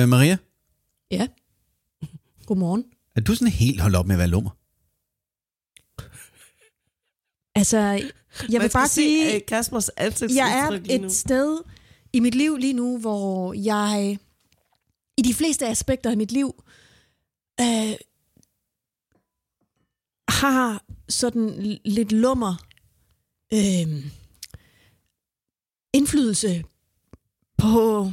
Maria? Ja. Godmorgen. Er du sådan helt holdt op med at være lummer? Altså, jeg vil bare sige, Kaspers jeg er et sted i mit liv lige nu, hvor jeg i de fleste aspekter af mit liv har sådan lidt lummer indflydelse på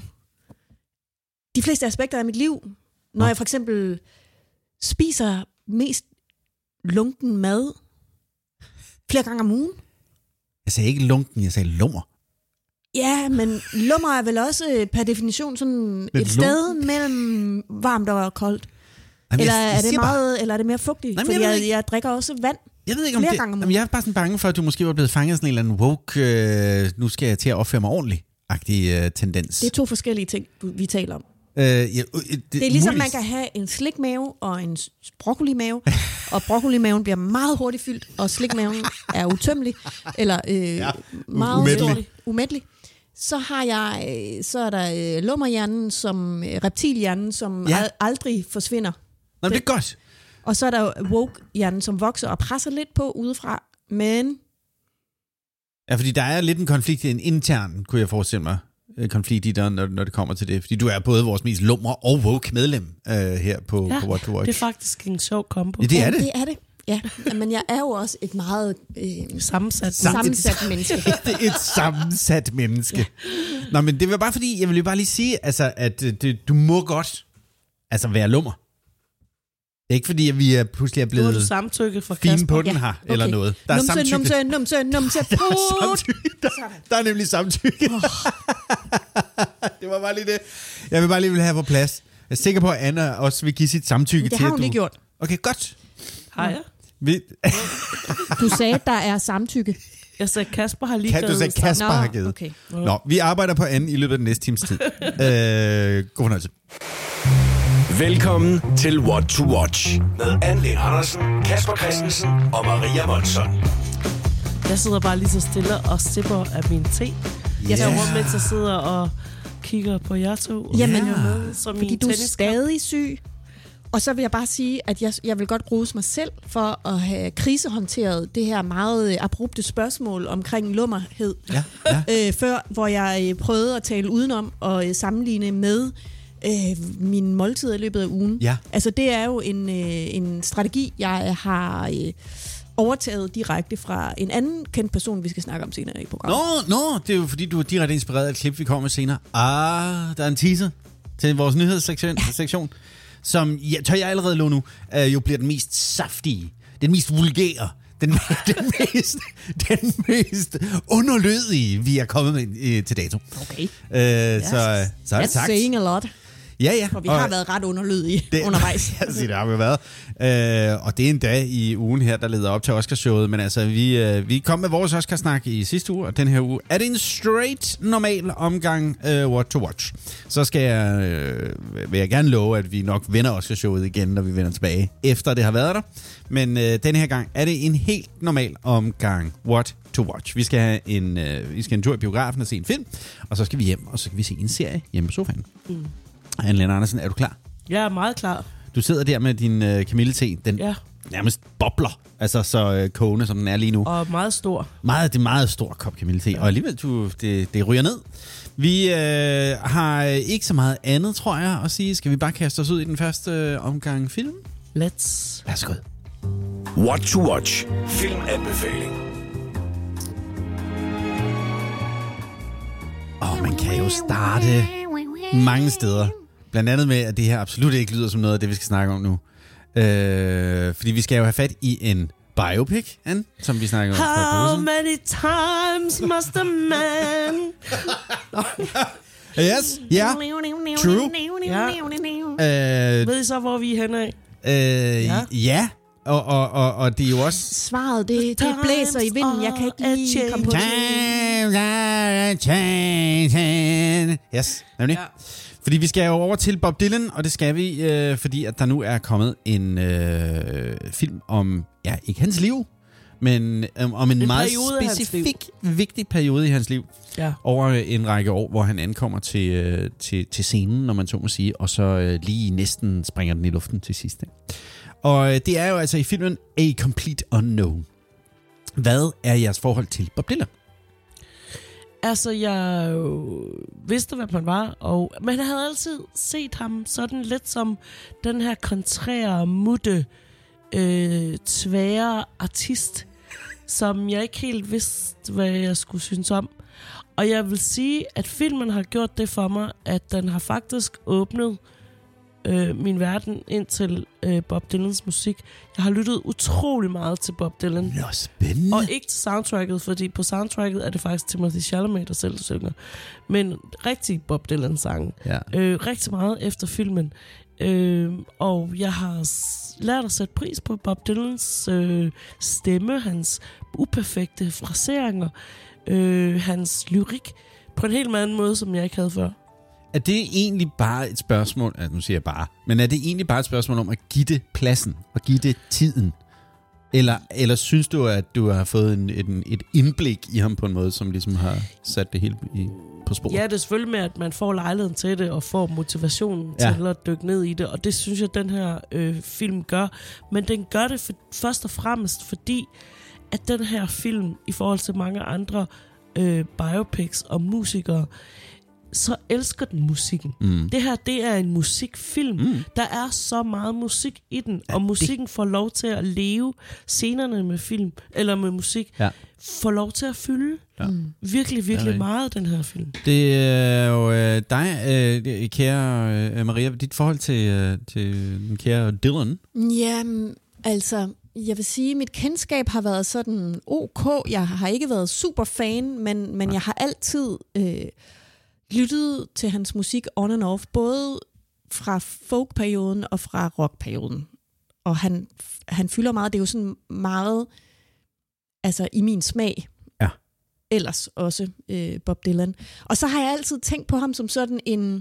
de fleste aspekter af mit liv. Når jeg for eksempel spiser mest lunken mad flere gange om ugen. Jeg sagde ikke lunken, jeg sagde lummer. Ja, men lummer er vel også per definition sådan et sted mellem varmt og koldt. Jamen, eller er det meget, eller er det mere fugtigt? Jamen, Fordi jeg drikker også vand. Jeg ved ikke, om flere det, gange om jamen, jeg er bare sådan bange for, at du måske var blevet fanget af sådan en eller anden woke, nu skal jeg til at opføre mig ordentligt-agtig tendens. Det er 2 forskellige ting, vi taler om. Det er ligesom, man kan have en slikmave og en broccolimave, og broccolimaven bliver meget hurtigt fyldt, og slikmaven er utømmelig, eller meget umættelig. Så er der lummerhjernen, som reptilhjernen, som aldrig forsvinder. Nå, det er godt. Og så er der woke-hjernen, som vokser og presser lidt på udefra, men... Ja, fordi der er lidt en konflikt, en intern, kunne jeg forestille mig, konflikt i dig, når det kommer til det. Fordi du er både vores mest lummer og woke medlem her på What to Watch. Det er faktisk en sjov kombo. Ja, det er det. Det er det. Ja, men jeg er jo også et meget sammensat menneske. Det er et sammensat menneske. Ja. Nå, men det var bare fordi, jeg vil jo bare lige sige, altså, at du må godt være lummer. Det er ikke fordi, at vi pludselig er blevet samtykke fra fine på den her, eller noget. Der er samtykke. Numse, Der er nemlig samtykke. Det var bare lige det. Jeg vil bare lige have på plads. Jeg er sikker på, at Anna også vil give sit samtykke til, det har hun lige gjort. Okay, godt. Hej. Du sagde, der er samtykke. Jeg sagde, Kasper har lige givet. Du sagde, Kasper har givet. Okay. Nå, vi arbejder på Anne i løbet af den næste times tid. God fornøjelse. Velkommen til What to Watch med Anne Lene Andersen, Kasper Christensen og Maria Monson. Jeg sidder bare lige så stille og sipper af min te. Jeg er rundt, mens jeg sidder og kigger på jer to. Jamen, fordi du er stadig syg. Og så vil jeg bare sige, at jeg vil godt rose mig selv for at have krisehåndteret det her meget abrupte spørgsmål omkring lummerhed. Før, hvor jeg prøvede at tale udenom og sammenligne med min måltid i løbet af ugen. Ja. Altså, det er jo en strategi, jeg har overtaget direkte fra en anden kendt person, vi skal snakke om senere i programmet. Nå, det er jo fordi, du er direkte inspireret af et klip, vi kommer med senere. Der er en teaser til vores nyhedssektion, som, tør jeg allerede love nu, jo bliver den mest saftige, den mest vulgære, den mest underlødige, vi er kommet med til dato. Okay. Så er det sagt. That's saying a lot. Ja. For vi har været ret underlydige undervejs. Det har vi været. Og det er en dag i ugen her, der leder op til Oscarshowet. Men altså, vi kom med vores Oscarsnak i sidste uge, og den her uge er det en straight, normal omgang What to Watch. Så vil jeg gerne love, at vi nok vinder Oscarshowet igen, når vi vender tilbage, efter det har været der. Men den her gang er det en helt normal omgang What to Watch. Vi skal have en tur i biografen og se en film, og så skal vi hjem, og så kan vi se en serie hjemme på sofaen. Anne Lene Andersen, er du klar? Jeg er meget klar. Du sidder der med din kamillete, den nærmest bobler, altså så kogende, som den er lige nu. Og meget stor. Det er meget stor kop kamillete, og alligevel det ryger ned. Vi har ikke så meget andet, tror jeg, at sige. Skal vi bare kaste os ud i den første omgang film? Let's. Værsgo. What to Watch. Filmanbefaling. Man kan jo starte mange steder. Blandt andet med, at det her absolut ikke lyder som noget af det, vi skal snakke om nu. Fordi vi skal jo have fat i en biopic, Anne, som vi snakker om. How many times must a man... Yes, true. Ved I så, hvor vi er henne af? Ja. Og det er jo også... Svaret, det blæser i vinden. Jeg kan ikke lige komme på det. Yes, nemlig. Ja. Fordi vi skal jo over til Bob Dylan, og det skal vi, fordi at der nu er kommet en film om, ikke hans liv, men om en meget specifik, vigtig periode i hans liv. Ja. Over en række år, hvor han ankommer til scenen, når man så må sige, og så lige næsten springer den i luften til sidst. Og det er jo altså i filmen A Complete Unknown. Hvad er jeres forhold til Bob Dylan? Altså, jeg vidste, hvad man var, men jeg havde altid set ham sådan lidt som den her kontrære, mutte, tvære artist, som jeg ikke helt vidste, hvad jeg skulle synes om. Og jeg vil sige, at filmen har gjort det for mig, at den har faktisk åbnet min verden ind til Bob Dylans musik. Jeg har lyttet utrolig meget til Bob Dylan. Nå, spændende. Og ikke til soundtracket, fordi på soundtracket er det faktisk Timothy Chalamet, der selv synger. Men rigtig Bob Dylan-sange. Ja. Rigtig meget efter filmen. Og jeg har lært at sætte pris på Bob Dylans stemme, hans uperfekte fraseringer, hans lyrik, på en helt anden måde, som jeg ikke havde før. Er det egentlig bare et spørgsmål, nu siger jeg bare, men er det egentlig bare et spørgsmål om at give det pladsen og give det tiden? Eller synes du, at du har fået et indblik i ham på en måde, som ligesom har sat det hele på sporet? Ja, det er selvfølgelig med, at man får lejligheden til det og får motivationen til at dykke ned i det, og det synes jeg, den her film gør. Men den gør det først og fremmest, fordi at den her film, i forhold til mange andre biopics og musikere, så elsker den musikken. Det her, det er en musikfilm. Der er så meget musik i den, og musikken får lov til at leve. Scenerne med film, eller med musik, får lov til at fylde virkelig, virkelig meget, den her film. Det er jo dig, kære Maria, dit forhold til den kære Dylan. Jamen, altså, jeg vil sige, at mit kendskab har været sådan ok. Jeg har ikke været super fan, men jeg har altid lyttede til hans musik on and off, både fra folkperioden og fra rockperioden. Og han fylder meget, det er jo sådan meget, altså i min smag. Ja. Ellers også Bob Dylan. Og så har jeg altid tænkt på ham som sådan en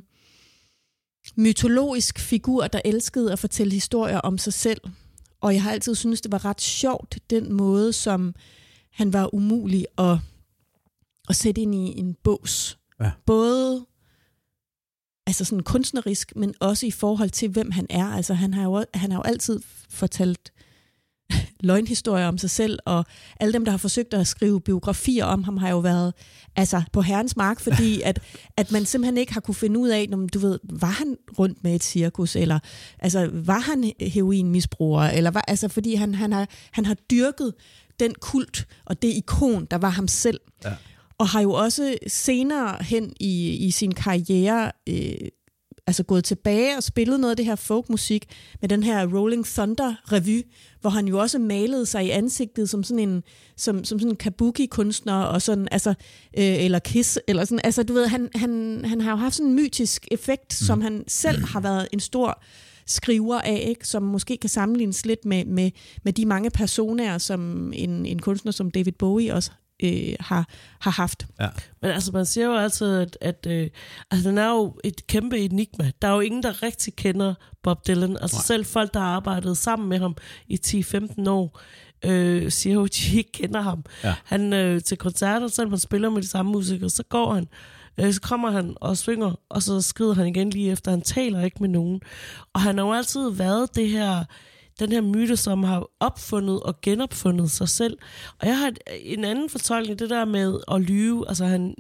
mytologisk figur, der elskede at fortælle historier om sig selv. Og jeg har altid syntes, det var ret sjovt, den måde, som han var umulig at sætte ind i en bås. Ja. Både altså sådan kunstnerisk, men også i forhold til, hvem han er. Altså han har jo altid fortalt løgnhistorier om sig selv, og alle dem, der har forsøgt at skrive biografier om ham, har jo været altså på herrens mark, fordi at man simpelthen ikke har kunne finde ud af, du ved, var han rundt med et cirkus, eller altså var han heroinmisbruger, eller altså fordi han har dyrket den kult og det ikon, der var ham selv. Ja. Og har jo også senere hen i sin karriere altså gået tilbage og spillet noget af det her folkmusik med den her Rolling Thunder-revy, hvor han jo også malede sig i ansigtet som sådan en som sådan en kabuki-kunstner og sådan altså eller Kiss eller sådan, altså du ved, han har jo haft sådan en mytisk effekt, som han selv har været en stor skriver af, ikke? Som måske kan sammenlignes lidt med de mange personer, som en kunstner som David Bowie også har haft. Ja. Men altså, man siger jo altid, at altså, den er jo et kæmpe enigma. Der er jo ingen, der rigtig kender Bob Dylan. Altså selv folk, der har arbejdet sammen med ham i 10-15 år, siger jo, at de ikke kender ham. Ja. Han til koncerter, selvom han spiller med de samme musikere, så går han. Så kommer han og synger, og så skrider han igen lige efter. Han taler ikke med nogen. Og han har jo altid været den her myte, som har opfundet og genopfundet sig selv. Og jeg har en anden fortolkning, det der med at lyve. Altså han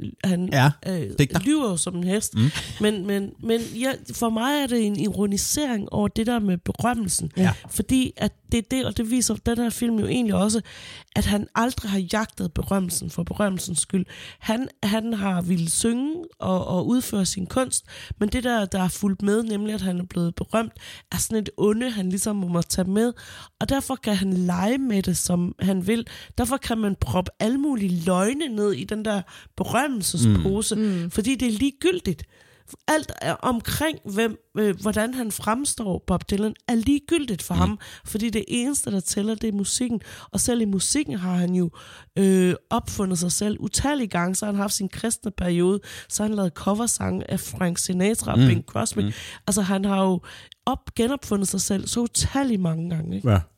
lyver jo som en hest. Men for mig er det en ironisering over det der med berømmelsen. Ja. Fordi at det, og det viser den her film jo egentlig også, at han aldrig har jagtet berømmelsen for berømmelsens skyld. Han har ville synge og udføre sin kunst, men det der er fulgt med, nemlig at han er blevet berømt, er sådan et onde, han ligesom må tage med, og derfor kan han lege med det, som han vil. Derfor kan man proppe alle mulige løgne ned i den der berømmelsespose, fordi det er ligegyldigt. Alt omkring, hvordan han fremstår, Bob Dylan, er ligegyldigt for ham, fordi det eneste, der tæller, det er musikken. Og selv i musikken har han jo opfundet sig selv utallige gange. Så har han haft sin kristne periode, så har han lavet coversange af Frank Sinatra og Bing Crosby. Altså han har jo genopfundet sig selv så utallige mange gange. Ikke? Ja.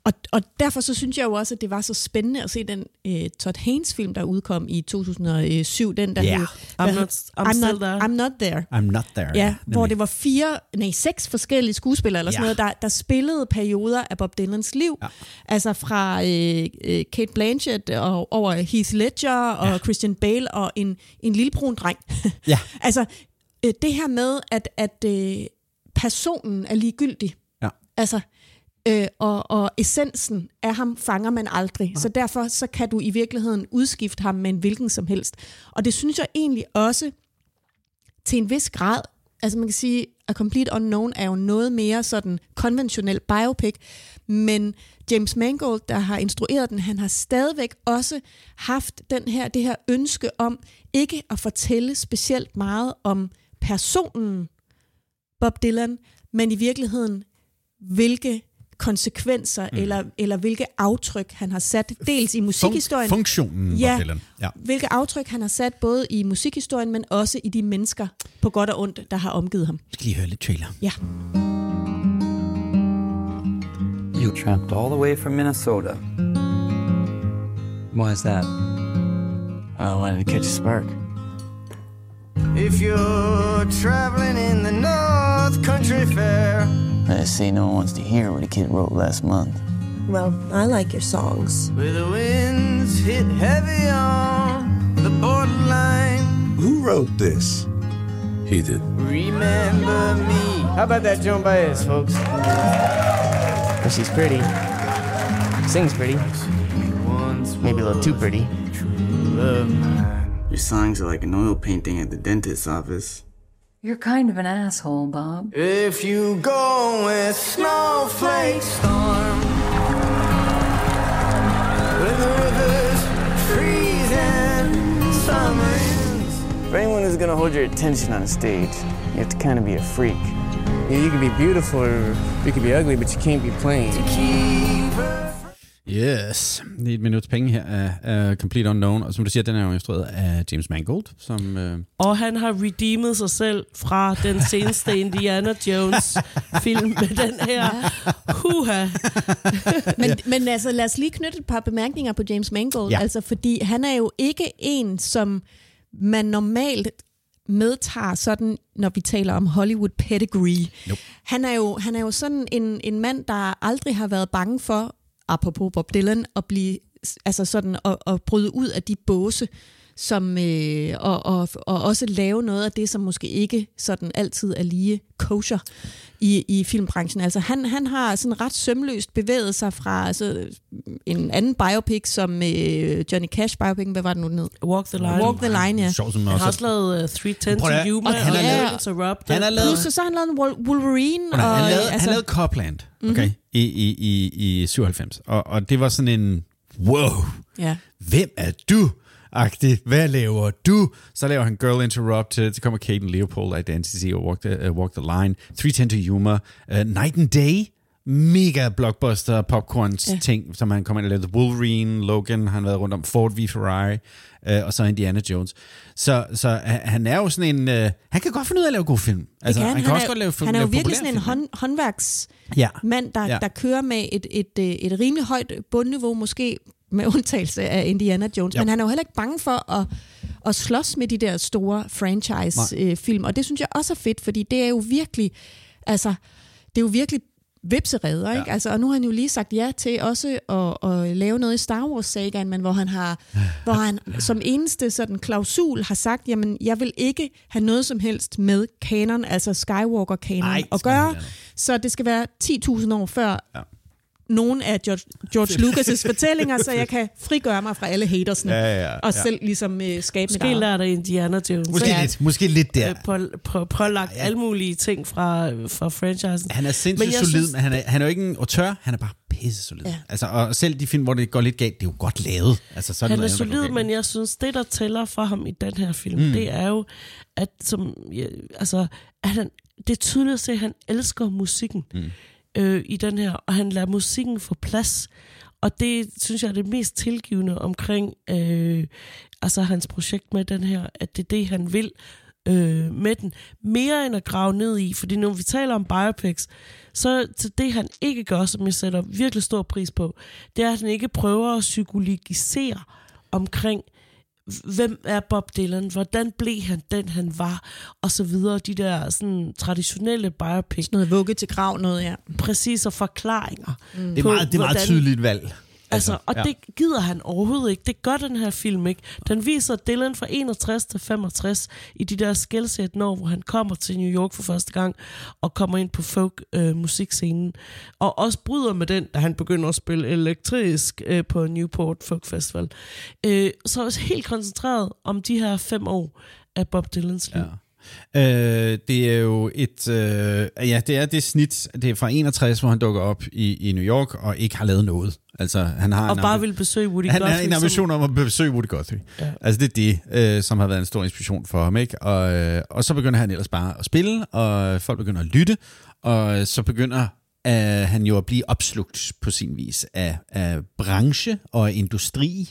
Og derfor så synes jeg jo også, at det var så spændende at se den Todd Haynes-film, der udkom i 2007. Den, der hed, I'm Not There. Ja, hvor det var 6 forskellige skuespillere eller sådan noget, der spillede perioder af Bob Dylans liv. Ja. Altså fra Cate Blanchett og over Heath Ledger og Christian Bale og en lille brun dreng. Ja. Altså det her med, at personen er ligegyldig. Ja. Altså og essensen af ham fanger man aldrig. Så derfor så kan du i virkeligheden udskifte ham med en hvilken som helst. Og det synes jeg egentlig også til en vis grad, altså man kan sige, A Complete Unknown er jo noget mere sådan konventionel biopic, men James Mangold, der har instrueret den, han har stadigvæk også haft det her ønske om ikke at fortælle specielt meget om personen Bob Dylan, men i virkeligheden hvilke konsekvenser eller hvilke aftryk han har sat, dels i musikhistorien. Funktionen Bob Dylan. Ja. Hvilke aftryk han har sat både i musikhistorien, men også i de mennesker på godt og ondt, der har omgivet ham. Vi skal lige høre lidt trailer. Ja. You tramped all the way from Minnesota. Why is that? I wanted to catch a spark. If you're traveling in the North Country Fair, I say no one wants to hear what a kid wrote last month. Well, I like your songs. Where the winds hit heavy on the borderline. Who wrote this? He did. Remember me. How about that Joan Baez, folks? Because she's pretty. Sings pretty. Maybe a little too pretty. Your songs are like an oil painting at the dentist's office. You're kind of an asshole, Bob. If you go with snowflake storm, with the rivers freezing, summer ends. For anyone who's going to hold your attention on a stage, you have to kind of be a freak. You can be beautiful or you can be ugly, but you can't be plain. Yes, det er et minuts penge her af Complete Unknown, og som du siger, den er jo instrueret af James Mangold. Som, Og han har redeemet sig selv fra den seneste Indiana Jones film med den her. men altså, lad os lige knytte et par bemærkninger på James Mangold, altså, fordi han er jo ikke en, som man normalt medtager sådan, når vi taler om Hollywood pedigree. Nope. Han er jo sådan en mand, der aldrig har været bange for, apropos Bob Dylan, at blive altså sådan at bryde ud af de båse, som og også lave noget af det, som måske ikke sådan altid er lige kosher i filmbranchen. Altså han har sådan ret sømløst bevæget sig fra altså en anden biopic som Johnny Cash biopic, hvad var det nu den hed? Walk the Line, ja. Han har også lavet 3:10 to Yuma, og han har lavet så han lavet Wolverine, og han lavede Copland, okay, i 97, og det var sådan en wow. Ja. Hvem er du? Agtigt. Hvad laver du? Så laver han Girl Interrupted, så kommer Kate and Leopold, Identity og Walk the Line, 3:10 to Yuma, Night and Day, mega blockbuster popcorn ting, som han kommer ind og lavede. Wolverine, Logan, han har været rundt om, Ford v Ferrari, og så Indiana Jones. Så han er jo sådan en, han kan godt finde ud af at lave gode film. Altså, han kan også godt lave han er jo virkelig sådan en håndværksmand, der kører med et rimelig højt bundniveau, måske med undtagelse af Indiana Jones, men han er jo heller ikke bange for at slås med de der store franchise-film, og det synes jeg også er fedt, fordi det er jo virkelig, altså, det er jo virkelig vipsereder, ikke? Altså, og nu har han jo lige sagt ja til også at lave noget i Star Wars-sagaen, men hvor han som eneste sådan klausul har sagt, jamen, jeg vil ikke have noget som helst med kanon, altså Skywalker-kanon at gøre, så det skal være 10.000 år før nogle af George Lucas' fortællinger, så jeg kan frigøre mig fra alle hatersne, og selv ligesom skabe mit eget. Måske lærer der Indiana Jones. Måske lidt der. Pålagt alle mulige ting fra franchisen. Han er sindssygt solid, men han er jo ikke en auteur, han er bare pisse solid. Ja. Altså, og selv de film, hvor det går lidt galt, det er jo godt lavet. Altså, sådan han er solid, men jeg synes, det der tæller for ham i den her film, det er jo, at det er tydeligt at se, at han elsker musikken. I den her, og han lader musikken få plads, og det synes jeg er det mest tilgivende omkring hans projekt med den her, at det er det, han vil med den, mere end at grave ned i, fordi når vi taler om biopics, så det han ikke gør, som jeg sætter virkelig stor pris på, det er, at han ikke prøver at psykologisere omkring, hvem er Bob Dylan, hvordan blev han den, han var, og så videre, de der sådan traditionelle biopics. Noget vugge til grav, noget, ja. Præcis, og forklaringer. Det er meget tydeligt valg. Altså, og det gider han overhovedet ikke. Det gør den her film ikke. Den viser Dylan fra 61 til 65 i de der skelsættende år, hvor han kommer til New York for første gang og kommer ind på folk-musikscenen. Og også bryder med den, da han begynder at spille elektrisk på Newport Folk Festival. Så også helt koncentreret om de her 5 år af Bob Dylans liv. Ja. Det er jo det er det snit, det er fra 61, hvor han dukker op i New York og ikke har lavet noget. Altså, han har bare vil besøge Woody Guthrie. Han har en ambition om at besøge Woody Guthrie. Ja. Altså det er det, som har været en stor inspiration for ham, ikke? Og så begynder han ellers bare at spille, og folk begynder at lytte, og så begynder han jo at blive opslugt på sin vis af branche og industri,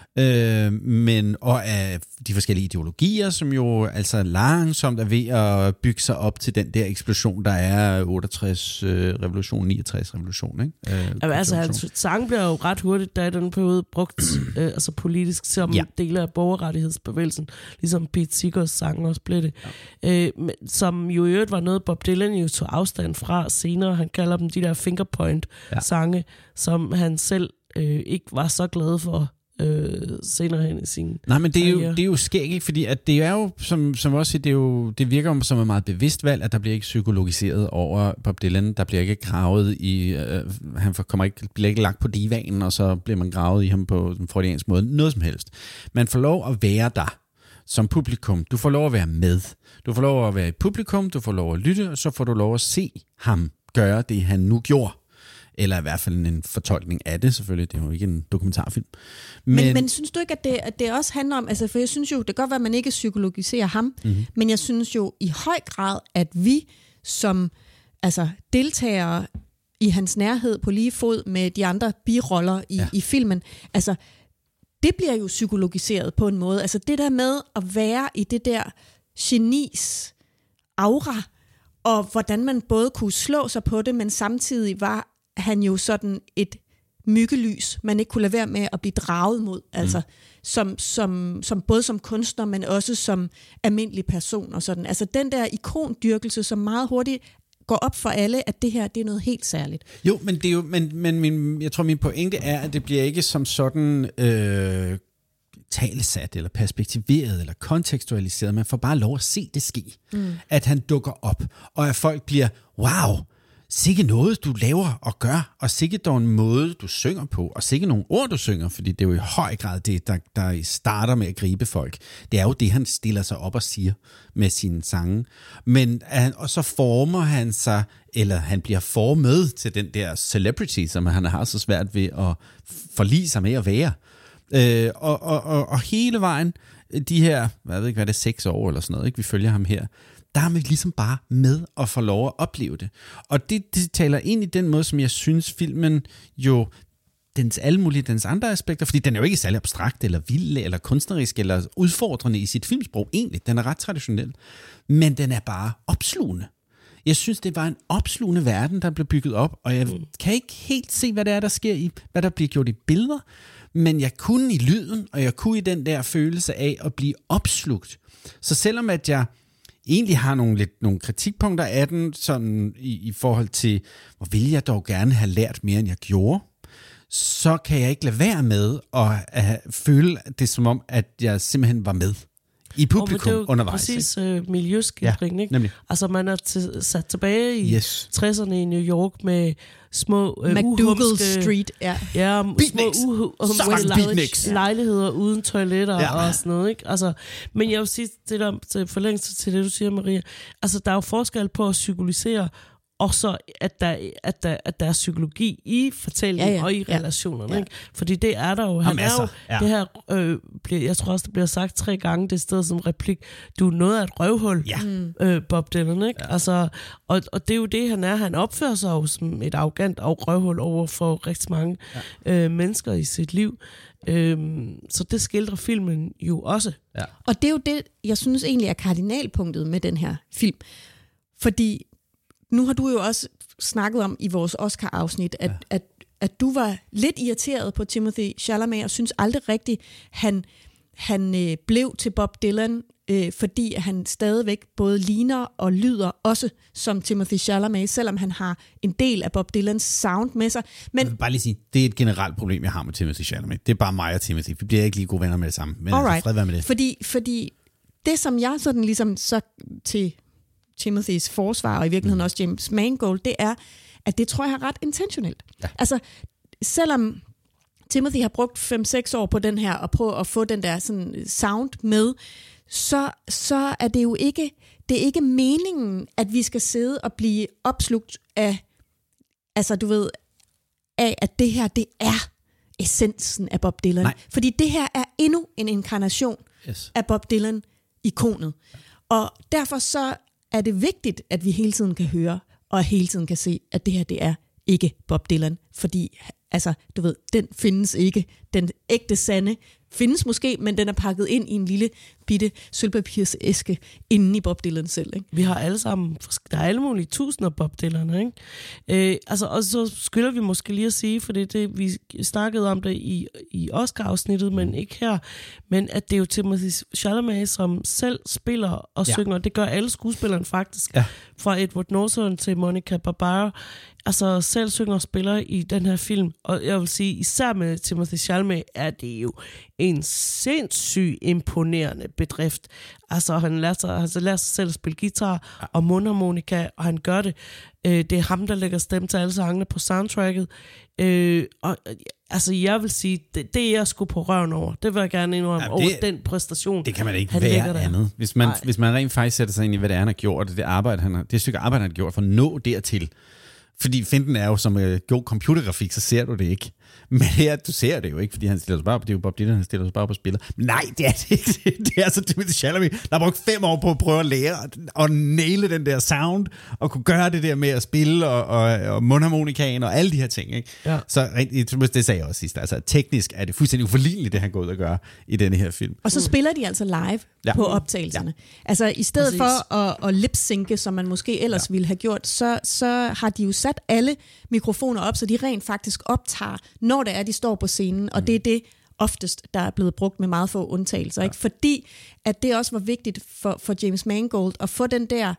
og af de forskellige ideologier, som jo altså langsomt er ved at bygge sig op til den der eksplosion, der er 68 revolution, 69 revolution, ikke? Altså hans sang bliver jo ret hurtigt, da den periode brugt altså politisk som dele af borgerrettighedsbevægelsen, ligesom Pete Seegers sang også blev det. Ja. Som jo i øvrigt var noget, Bob Dylan jo tog afstand fra senere. Han kalder dem de der fingerpoint-sange, som han selv ikke var så glad for senere hen i sin Nej, men det er jo skægt, fordi at det er jo, som også siger, det virker som et meget bevidst valg, at der bliver ikke psykologiseret over Bob Dylan, der bliver ikke gravet i, han bliver ikke lagt på divanen, og så bliver man gravet i ham på en freudiansk måde, noget som helst. Man får lov at være der som publikum. Du får lov at være med. Du får lov at være i publikum, du får lov at lytte, og så får du lov at se ham gøre det, han nu gjorde. Eller i hvert fald en fortolkning af det, selvfølgelig. Det er jo ikke en dokumentarfilm. Men synes du ikke, at det også handler om... Altså, for jeg synes jo, det kan godt være, at man ikke psykologiserer ham, men jeg synes jo i høj grad, at vi som deltagere i hans nærhed på lige fod med de andre biroller i filmen, altså, det bliver jo psykologiseret på en måde. Altså, det der med at være i det der genis aura, og hvordan man både kunne slå sig på det, men samtidig var han jo sådan et myggelys, man ikke kunne lade være med at blive draget mod, altså som både som kunstner, men også som almindelig person og sådan. Altså den der ikondyrkelse, som meget hurtigt går op for alle, at det her, det er noget helt særligt. Jo, men det er jo, men jeg tror min pointe er, at det bliver ikke som sådan talesat eller perspektiveret eller kontekstualiseret. Man får bare lov at se det ske. At han dukker op, og at folk bliver, wow, sikke noget, du laver og gør, og sikke dog en måde, du synger på, og sikke nogle ord, du synger, fordi det er jo i høj grad det, der starter med at gribe folk. Det er jo det, han stiller sig op og siger med sine sange. Og så former han sig, eller han bliver formet til den der celebrity, som han har så svært ved at forlige sig med at være. Og hele vejen, de her, jeg ved ikke, hvad det er, 6 år eller sådan noget, ikke? Vi følger ham her, der er man ligesom bare med at få lov at opleve det. Og det taler ind i den måde, som jeg synes, filmen jo, dens andre aspekter, fordi den er jo ikke særlig abstrakt, eller vild, eller kunstnerisk, eller udfordrende i sit filmsprog egentlig. Den er ret traditionel. Men den er bare opslugende. Jeg synes, det var en opslugende verden, der blev bygget op, og jeg kan ikke helt se, hvad det er, der sker hvad der bliver gjort i billeder, men jeg kunne i lyden, og jeg kunne i den der følelse af at blive opslugt. Så selvom at jeg egentlig har nogle kritikpunkter af den, sådan i forhold til, hvor ville jeg dog gerne have lært mere, end jeg gjorde, så kan jeg ikke lade være med at føle det som om, at jeg simpelthen var med i publikum undervejs. Det er jo præcis miljøskildring, ikke? Nemlig. Altså man er sat tilbage i 60'erne i New York med små McDougal Street, små lejligheder uden toiletter og sådan noget, ikke? Altså, men jeg vil sige, det der til forlængelse til det, du siger, Maria, altså der er jo forskel på at psykologisere og så at der er psykologi i fortællingen og i relationerne. Ikke? Fordi det er der jo. Han er jo det her, jeg tror også, det bliver sagt 3 gange, det sted som replik, du er noget af et røvhul, Bob Dylan. Ikke? Ja. Altså, og det er jo det, han er. Han opfører sig jo som et arrogant og røvhul over for rigtig mange mennesker i sit liv. Så det skildrer filmen jo også. Ja. Og det er jo det, jeg synes egentlig er kardinalpunktet med den her film. Fordi nu har du jo også snakket om i vores Oscar-afsnit, at du var lidt irriteret på Timothée Chalamet, og synes aldrig rigtigt, han blev til Bob Dylan, fordi han stadigvæk både ligner og lyder også som Timothée Chalamet, selvom han har en del af Bob Dylans sound med sig. Men jeg vil bare lige sige, det er et generelt problem, jeg har med Timothée Chalamet. Det er bare mig og Timothy. Vi bliver ikke lige gode venner med det samme. Men altså, fred være med det. Fordi det, som jeg sådan ligesom så til Timothys forsvar, og i virkeligheden også James Mangold, det er, at det tror jeg er ret intentionelt. Ja. Altså, selvom Timothy har brugt 5-6 år på den her, og prøve at få den der sådan sound med, så er det jo ikke, det er ikke meningen, at vi skal sidde og blive opslugt af, altså du ved, af at det her, det er essensen af Bob Dylan. Nej. Fordi det her er endnu en inkarnation af Bob Dylan-ikonet. Og derfor så er det vigtigt, at vi hele tiden kan høre, og hele tiden kan se, at det her, det er ikke Bob Dylan. Fordi, altså, du ved, den findes ikke. Den ægte sande findes måske, men den er pakket ind i en lille bitte sølvpapirsæske inde i Bob Dylan selv. Ikke? Vi har alle sammen, der er alle mulige tusinder Bob Dylan, ikke? Altså, og så skylder vi måske lige at sige, for det vi snakkede om det i Oscar-afsnittet, men ikke her, men at det er jo Timothée Chalamet, som selv spiller og synger. Det gør alle skuespillerne faktisk. Ja. Fra Edward Norton til Monica Barbaro. Altså selv synger og spiller i den her film. Og jeg vil sige, især med Timothée Chalamet, er det jo en sindssygt imponerende bedrift. Altså han lærer sig selv at spille guitar og mundharmonika, og han gør det. Det er ham, der lægger stemme til alle sangene på soundtracket. Og altså jeg vil sige, det er jeg sgu på røven over. Det vil jeg gerne indrømme over den præstation. Det kan man ikke være andet. Hvis man rent faktisk sætter sig ind i, hvad det er, han har gjort, og det stykke arbejde, han har gjort for at nå dertil. Fordi finten er jo som god computergrafik, så ser du det ikke. Men her, du ser det jo ikke, fordi han stiller sig bare på, det er jo Bob Dylan, han stiller sig bare på spillet. Men nej, det er det ikke. Det er altså Timothée Chalamet, der har brugt 5 år på at prøve at lære og naile den der sound, og kunne gøre det der med at spille, og mundharmonikaen, og alle de her ting. Ikke? Ja. Så det sagde jeg også sidst. Altså teknisk er det fuldstændig uforligneligt, det han går ud og gør i denne her film. Og så spiller de altså live på optagelserne. Ja. Altså i stedet for at lip-synke, som man måske ellers ville have gjort, så har de jo sat alle mikrofoner op, så de rent faktisk optager, når det er, de står på scenen, og det er det oftest, der er blevet brugt med meget få undtagelser. Ikke? Fordi at det også var vigtigt for James Mangold at få den der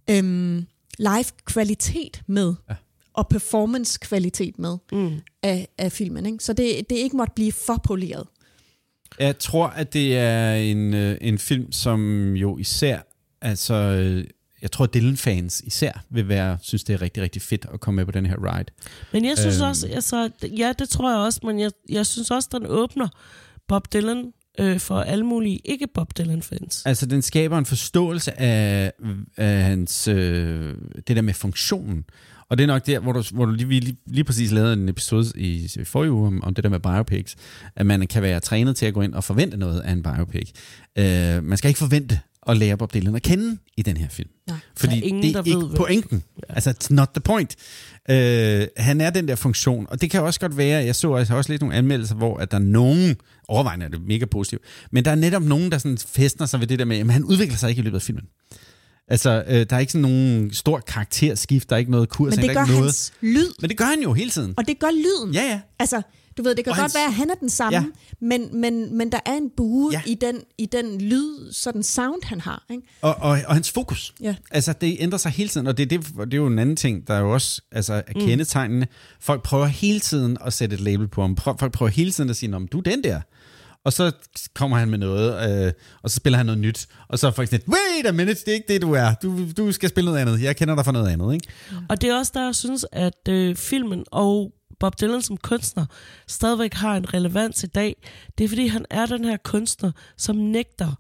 live-kvalitet med, og performance-kvalitet med af filmen. Ikke? Så det ikke måtte blive for poleret. Jeg tror, at det er en film, som jo især, altså jeg tror, at Dylan-fans især synes, det er rigtig, rigtig fedt at komme med på den her ride. Men jeg synes også, altså, ja, det tror jeg også, men jeg synes også, den åbner Bob Dylan for alle mulige ikke-Bob Dylan-fans. Altså, den skaber en forståelse af hans, det der med funktionen. Og det er nok der, hvor du lige præcis lavede en episode i forrige uge om det der med biopics, at man kan være trænet til at gå ind og forvente noget af en biopic. Man skal ikke forvente at lære Bob Dylan at kende i den her film. Nej, fordi ingen, det er ikke pointen. Ja. Altså, it's not the point. Han er den der funktion, og det kan også godt være, jeg har også lidt nogle anmeldelser, hvor at der er nogen, overvejende er det mega positivt, men der er netop nogen, der sådan fæstner sig ved det der med, at han udvikler sig ikke i løbet af filmen. Altså, der er ikke sådan nogen stor karakterskift, der er ikke noget kurs. Men det gør hans lyd. Men det gør han jo hele tiden. Og det gør lyden. Ja, ja. Altså, du ved, det kan godt være, at han er den samme, men der er en bue i den lyd, sådan sound, han har. Ikke? Og hans fokus. Ja. Altså, det ændrer sig hele tiden, og det er jo en anden ting, der er jo også er kendetegnende. Folk prøver hele tiden at sætte et label på ham. Folk prøver hele tiden at sige, du er den der. Og så kommer han med noget, og så spiller han noget nyt. Og så er folk sådan, wait a minute, det er ikke det, du er. Du skal spille noget andet. Jeg kender dig for noget andet. Ikke? Og det er også der, jeg synes, at filmen og Bob Dylan som kunstner stadigvæk har en relevans i dag. Det er fordi, han er den her kunstner, som nægter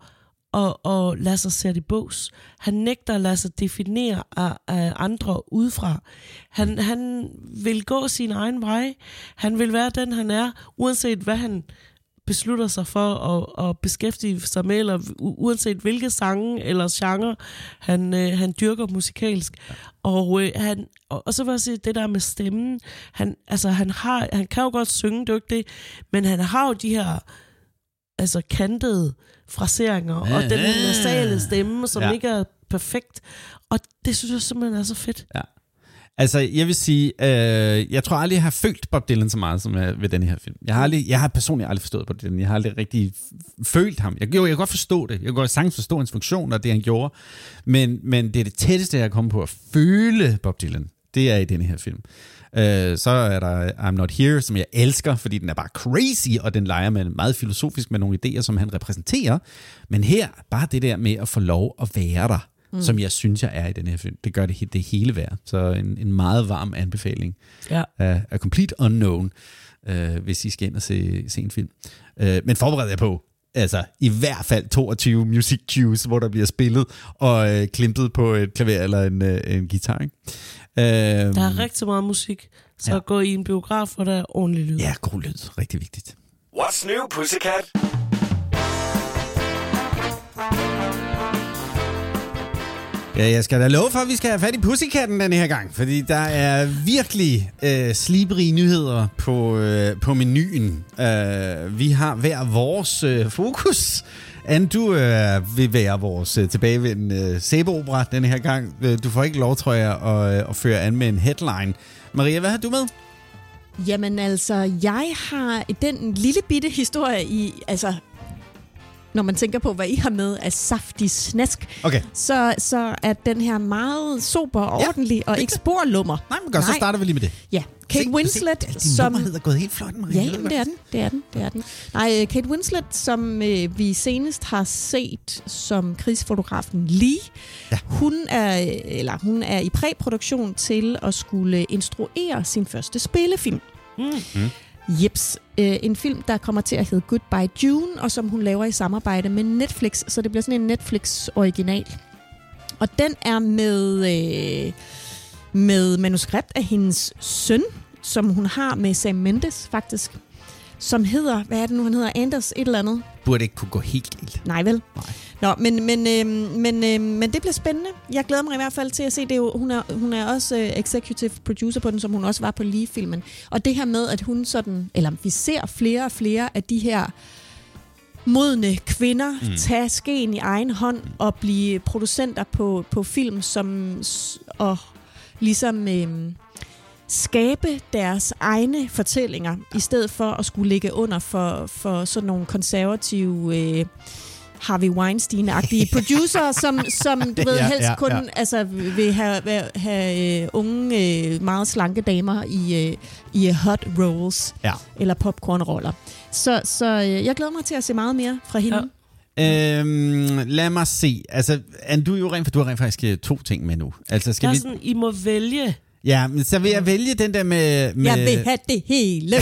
og lade sig sætte i bås. Han nægter at lade sig definere af andre udefra. Han vil gå sin egen vej. Han vil være den, han er, uanset hvad han beslutter sig for at beskæftige sig med, eller uanset hvilke sange eller genre han dyrker musikalsk. Og så vil jeg sige, det der med stemmen, han kan jo godt synge, det er jo ikke det, men han har jo de her kantede fraseringer, og den nasale stemme, som ikke er perfekt. Og det synes jeg simpelthen er så fedt. Ja. Altså, jeg vil sige, jeg tror aldrig, jeg har følt Bob Dylan så meget som ved den her film. Jeg har personligt aldrig forstået Bob Dylan. Jeg har aldrig rigtig følt ham. Jeg kan godt forstå det. Jeg kan godt sagtens forstå hans funktion og det, han gjorde. Men det er det tætteste, jeg er kommet på at føle Bob Dylan. Det er i denne her film. Så er der I'm Not Here, som jeg elsker, fordi den er bare crazy, og den leger med meget filosofisk med nogle idéer, som han repræsenterer. Men her, bare det der med at få lov at være der, som jeg synes, jeg er i den her film. Det gør det hele værd. Så en meget varm anbefaling af Complete Unknown, hvis I skal ind og se en film. Men forbered jer på, altså i hvert fald 22 music cues, hvor der bliver spillet og klimpet på et klaver eller en guitar, ikke? Der er rigtig meget musik, så gå i en biograf, hvor der er ordentlig lyd. Ja, god lyd. Rigtig vigtigt. What's new, Pussycat? Ja, jeg skal da love for, at vi skal have fat i Pussycatten den her gang, fordi der er virkelig slibrige nyheder på menuen. Vi har hver vores fokus. Anne, du vil være vores tilbagevendende sæbeopera denne her gang. Du får ikke lov, tror jeg, at føre an med en headline. Maria, hvad har du med? Jamen altså, jeg har den lille bitte historie i, altså, når man tænker på, hvad I har med af saftig snask, så er den her meget sober og ordentlig og ikke sporlummer. Nej, men godt, så starter vi lige med det. Ja, Kate Winslet, som er gået helt flot, Maria. Ja, jamen, det er den. Nej, Kate Winslet, som vi senest har set som krigsfotografen Lee. Ja. Hun er i præproduktion til at skulle instruere sin første spillefilm. Jeps. En film, der kommer til at hedde Goodbye June, og som hun laver i samarbejde med Netflix, så det bliver sådan en Netflix-original. Og den er med manuskript af hendes søn, som hun har med Sam Mendes, faktisk, som hedder, hvad er det nu, han hedder? Anders et eller andet. Burde ikke kunne gå helt galt. Nej, vel? Nej. Nå, men det bliver spændende. Jeg glæder mig i hvert fald til at se det. Hun er også executive producer på den, som hun også var på Lee-filmen. Og det her med, at hun sådan, eller vi ser flere og flere af de her modne kvinder tage skeen i egen hånd og blive producenter på film, og ligesom skabe deres egne fortællinger, i stedet for at skulle ligge under for sådan nogle konservative Harvey Weinstein-agtige producer, som du ved helst kun altså vil have unge, meget slanke damer i hot rolls eller popcornroller. Så jeg glæder mig til at se meget mere fra hende. Lad mig se. Altså, du har rent faktisk 2 ting med nu. Altså, skal vi... sådan, I må vælge. Ja, men så vil jeg vælge den der med... Jeg vil have det hele.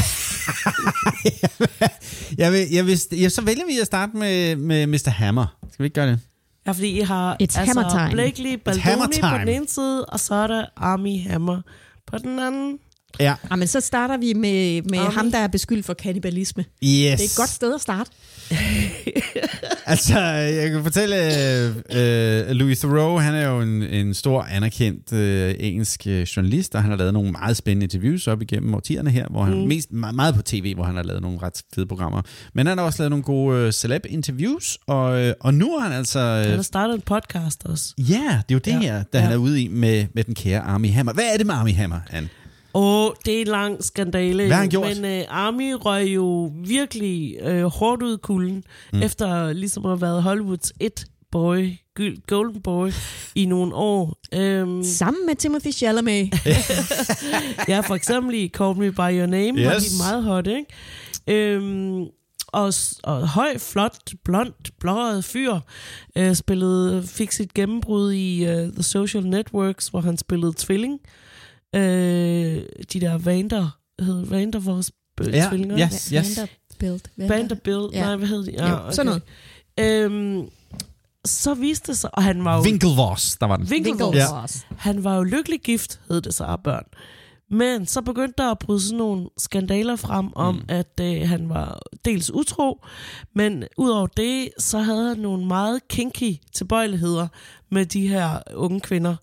Så vælger vi at starte med Mr. Hammer. Skal vi ikke gøre det? Ja, fordi I har Blakely Baldoni på den ene side, og så er der Armie Hammer på den anden. Ja. Men så starter vi med ham, der er beskyldt for kannibalisme. Yes. Det er et godt sted at starte. Altså, jeg kan fortælle, Louis Theroux, han er jo en stor, anerkendt engelsk journalist, og han har lavet nogle meget spændende interviews op igennem årtierne her, hvor han meget på tv, hvor han har lavet nogle ret fede programmer. Men han har også lavet nogle gode celeb-interviews, og nu har han altså... Han har startet en podcast også. Ja, det er jo det her, der han er ude i med den kære Armie Hammer. Hvad er det med Armie Hammer, Anne? Det er en lang skandale. Hvad har han gjort? Men Armie røg jo virkelig hårdt ud i kulden, efter ligesom at have været Hollywoods golden boy i nogle år. Sammen med Timothée Chalamet. Ja, for eksempel i Call Me By Your Name, var de meget hot, ikke? Og høj, flot, blåret fyr, fik sit gennembrud i The Social Networks, hvor han spillede tvilling. De der Vandervoors tvillinger. Yes. Vanderbilt. Nej, hvad hedder de? Ja, okay. Sådan noget. så viste det sig, og han var jo... Winklevoss, der var den. Winklevoss. Ja. Han var jo lykkelig gift, hed det så af børn. Men så begyndte der at bryde sådan nogle skandaler frem om, at han var dels utro, men udover det, så havde han nogle meget kinky tilbøjeligheder med de her unge kvinder.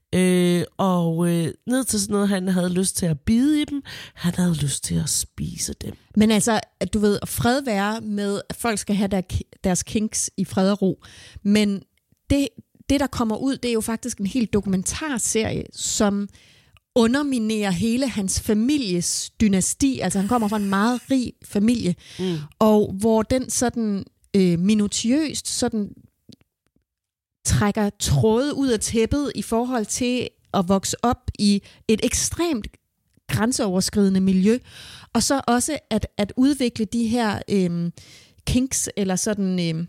Ned til sådan noget, han havde lyst til at bide i dem, han havde lyst til at spise dem. Men altså, du ved, fred være med, at folk skal have deres kinks i fred og ro, men det, der kommer ud, det er jo faktisk en helt dokumentarserie, som underminerer hele hans families dynasti. Altså han kommer fra en meget rig familie, og hvor den sådan minutiøst sådan trækker tråde ud af tæppet i forhold til at vokse op i et ekstremt grænseoverskridende miljø, og så også at udvikle de her kinks, eller sådan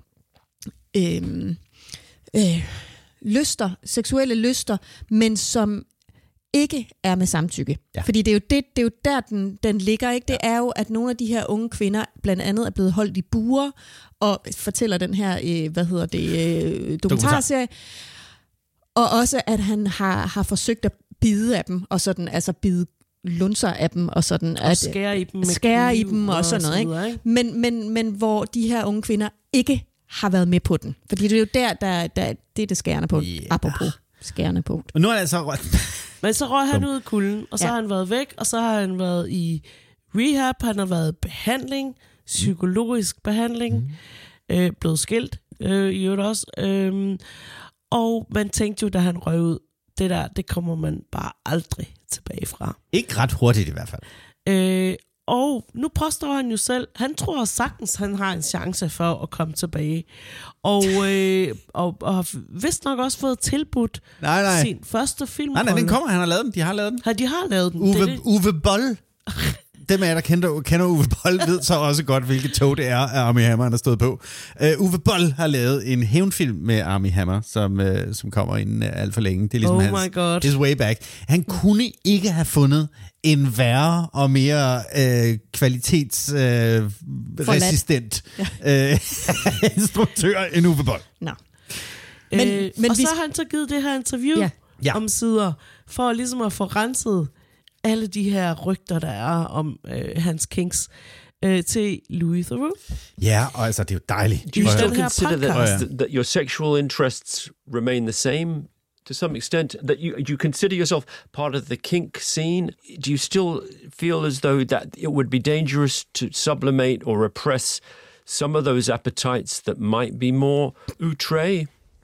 lyster, seksuelle lyster, men som ikke er med samtykke. Ja. Fordi det er jo der, den ligger, ikke? Det er jo, at nogle af de her unge kvinder blandt andet er blevet holdt i buer, og fortæller den her, dokumentarserie. Og også, at han har forsøgt at bide af dem, og sådan, altså bide lunser af dem, og sådan. Og skære i dem og sådan noget, ikke? Men hvor de her unge kvinder ikke har været med på den. Fordi det er jo der det er det skærende punkt. Yeah. Apropos skærende punkt. Og nu er det altså... Men så røg han ud i kulden, og så har han været væk, og så har han været i rehab, han har været i behandling, psykologisk behandling, blevet skilt, i øvrigt også. Og man tænkte jo, da han røg ud, det kommer man bare aldrig tilbage fra. Ikke ret hurtigt i hvert fald. Og nu påstår han jo selv, han tror sagtens, han har en chance for at komme tilbage. Og har vist nok også fået tilbudt sin første film. Nej, den kommer, han har lavet den, de har lavet den. De har lavet den. Uwe Boll. Dem af jer, der kender Uwe Boll, ved så også godt, hvilket tog det er, at Armie Hammer han har stået på. Uwe Boll har lavet en hævnfilm med Armie Hammer, som kommer inden alt for længe. Det er ligesom his way back. Han kunne ikke have fundet en værre og mere kvalitetsresistent instruktør end Uwe Boll. No. Men og så har han så givet det her interview om sider, for ligesom at få renset alle de her rygter, der er om hans kinks til Louis Theroux. Ja, og altså, det er jo dejligt. Do you still consider that your sexual interests remain the same to some extent? That you consider yourself part of the kink scene? Do you still feel as though that it would be dangerous to sublimate or repress some of those appetites that might be more outré?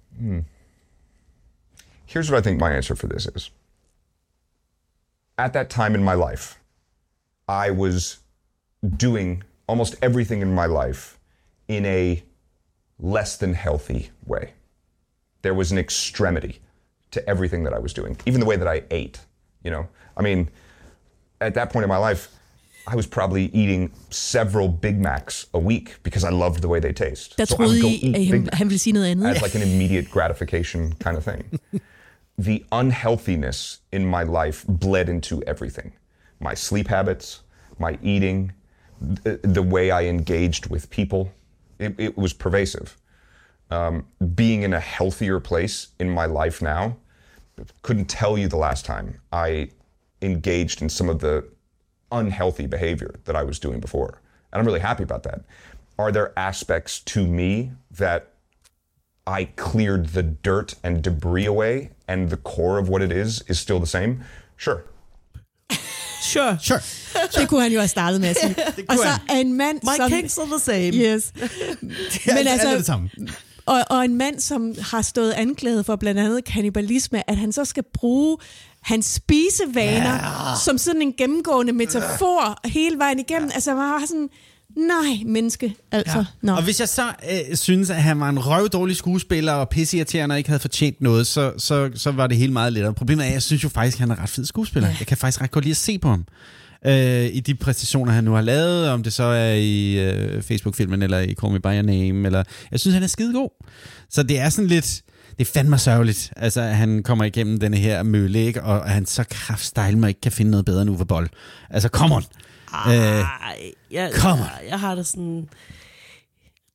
Here's what I think my answer for this is. At that time in my life, I was doing almost everything in my life in a less than healthy way. There was an extremity to everything that I was doing, even the way that I ate, you know? I mean, at that point in my life, I was probably eating several Big Macs a week because I loved the way they taste. Der troede han ville sige noget andet. As like an immediate gratification kind of thing. The unhealthiness in my life bled into everything. My sleep habits, my eating, the way I engaged with people. It was pervasive. Being in a healthier place in my life now, couldn't tell you the last time I engaged in some of the unhealthy behavior that I was doing before. And I'm really happy about that. Are there aspects to me that I cleared the dirt and debris away, and the core of what it is still the same? Sure. Sure. Det kunne han jo have startet med at sige. Og så er en mand, My kinks are the same. Yes. Men altså, det samme. Og en mand, som har stået anklaget for blandt andet kannibalisme, at han så skal bruge hans spisevaner som sådan en gennemgående metafor hele vejen igennem. Altså, man har sådan... Nej, menneske, altså. Ja. No. Og hvis jeg så synes, at han var en røvdårlig skuespiller og pisseirriterende og ikke havde fortjent noget, så var det helt meget lettere. Problemet er, at jeg synes jo faktisk, at han er ret fed skuespiller. Jeg kan faktisk ret godt lide at se på ham. I de præstationer, han nu har lavet, om det så er i Facebook-filmen, eller i Call Me By Your Name, eller... Jeg synes, han er skidegod. Så det er sådan lidt... Det er fandme sørgeligt, altså, at han kommer igennem denne her mølle, ikke? Og at han så kraftstejl mig ikke kan finde noget bedre end Uwe Boll. Altså, come on! Jeg har det sådan...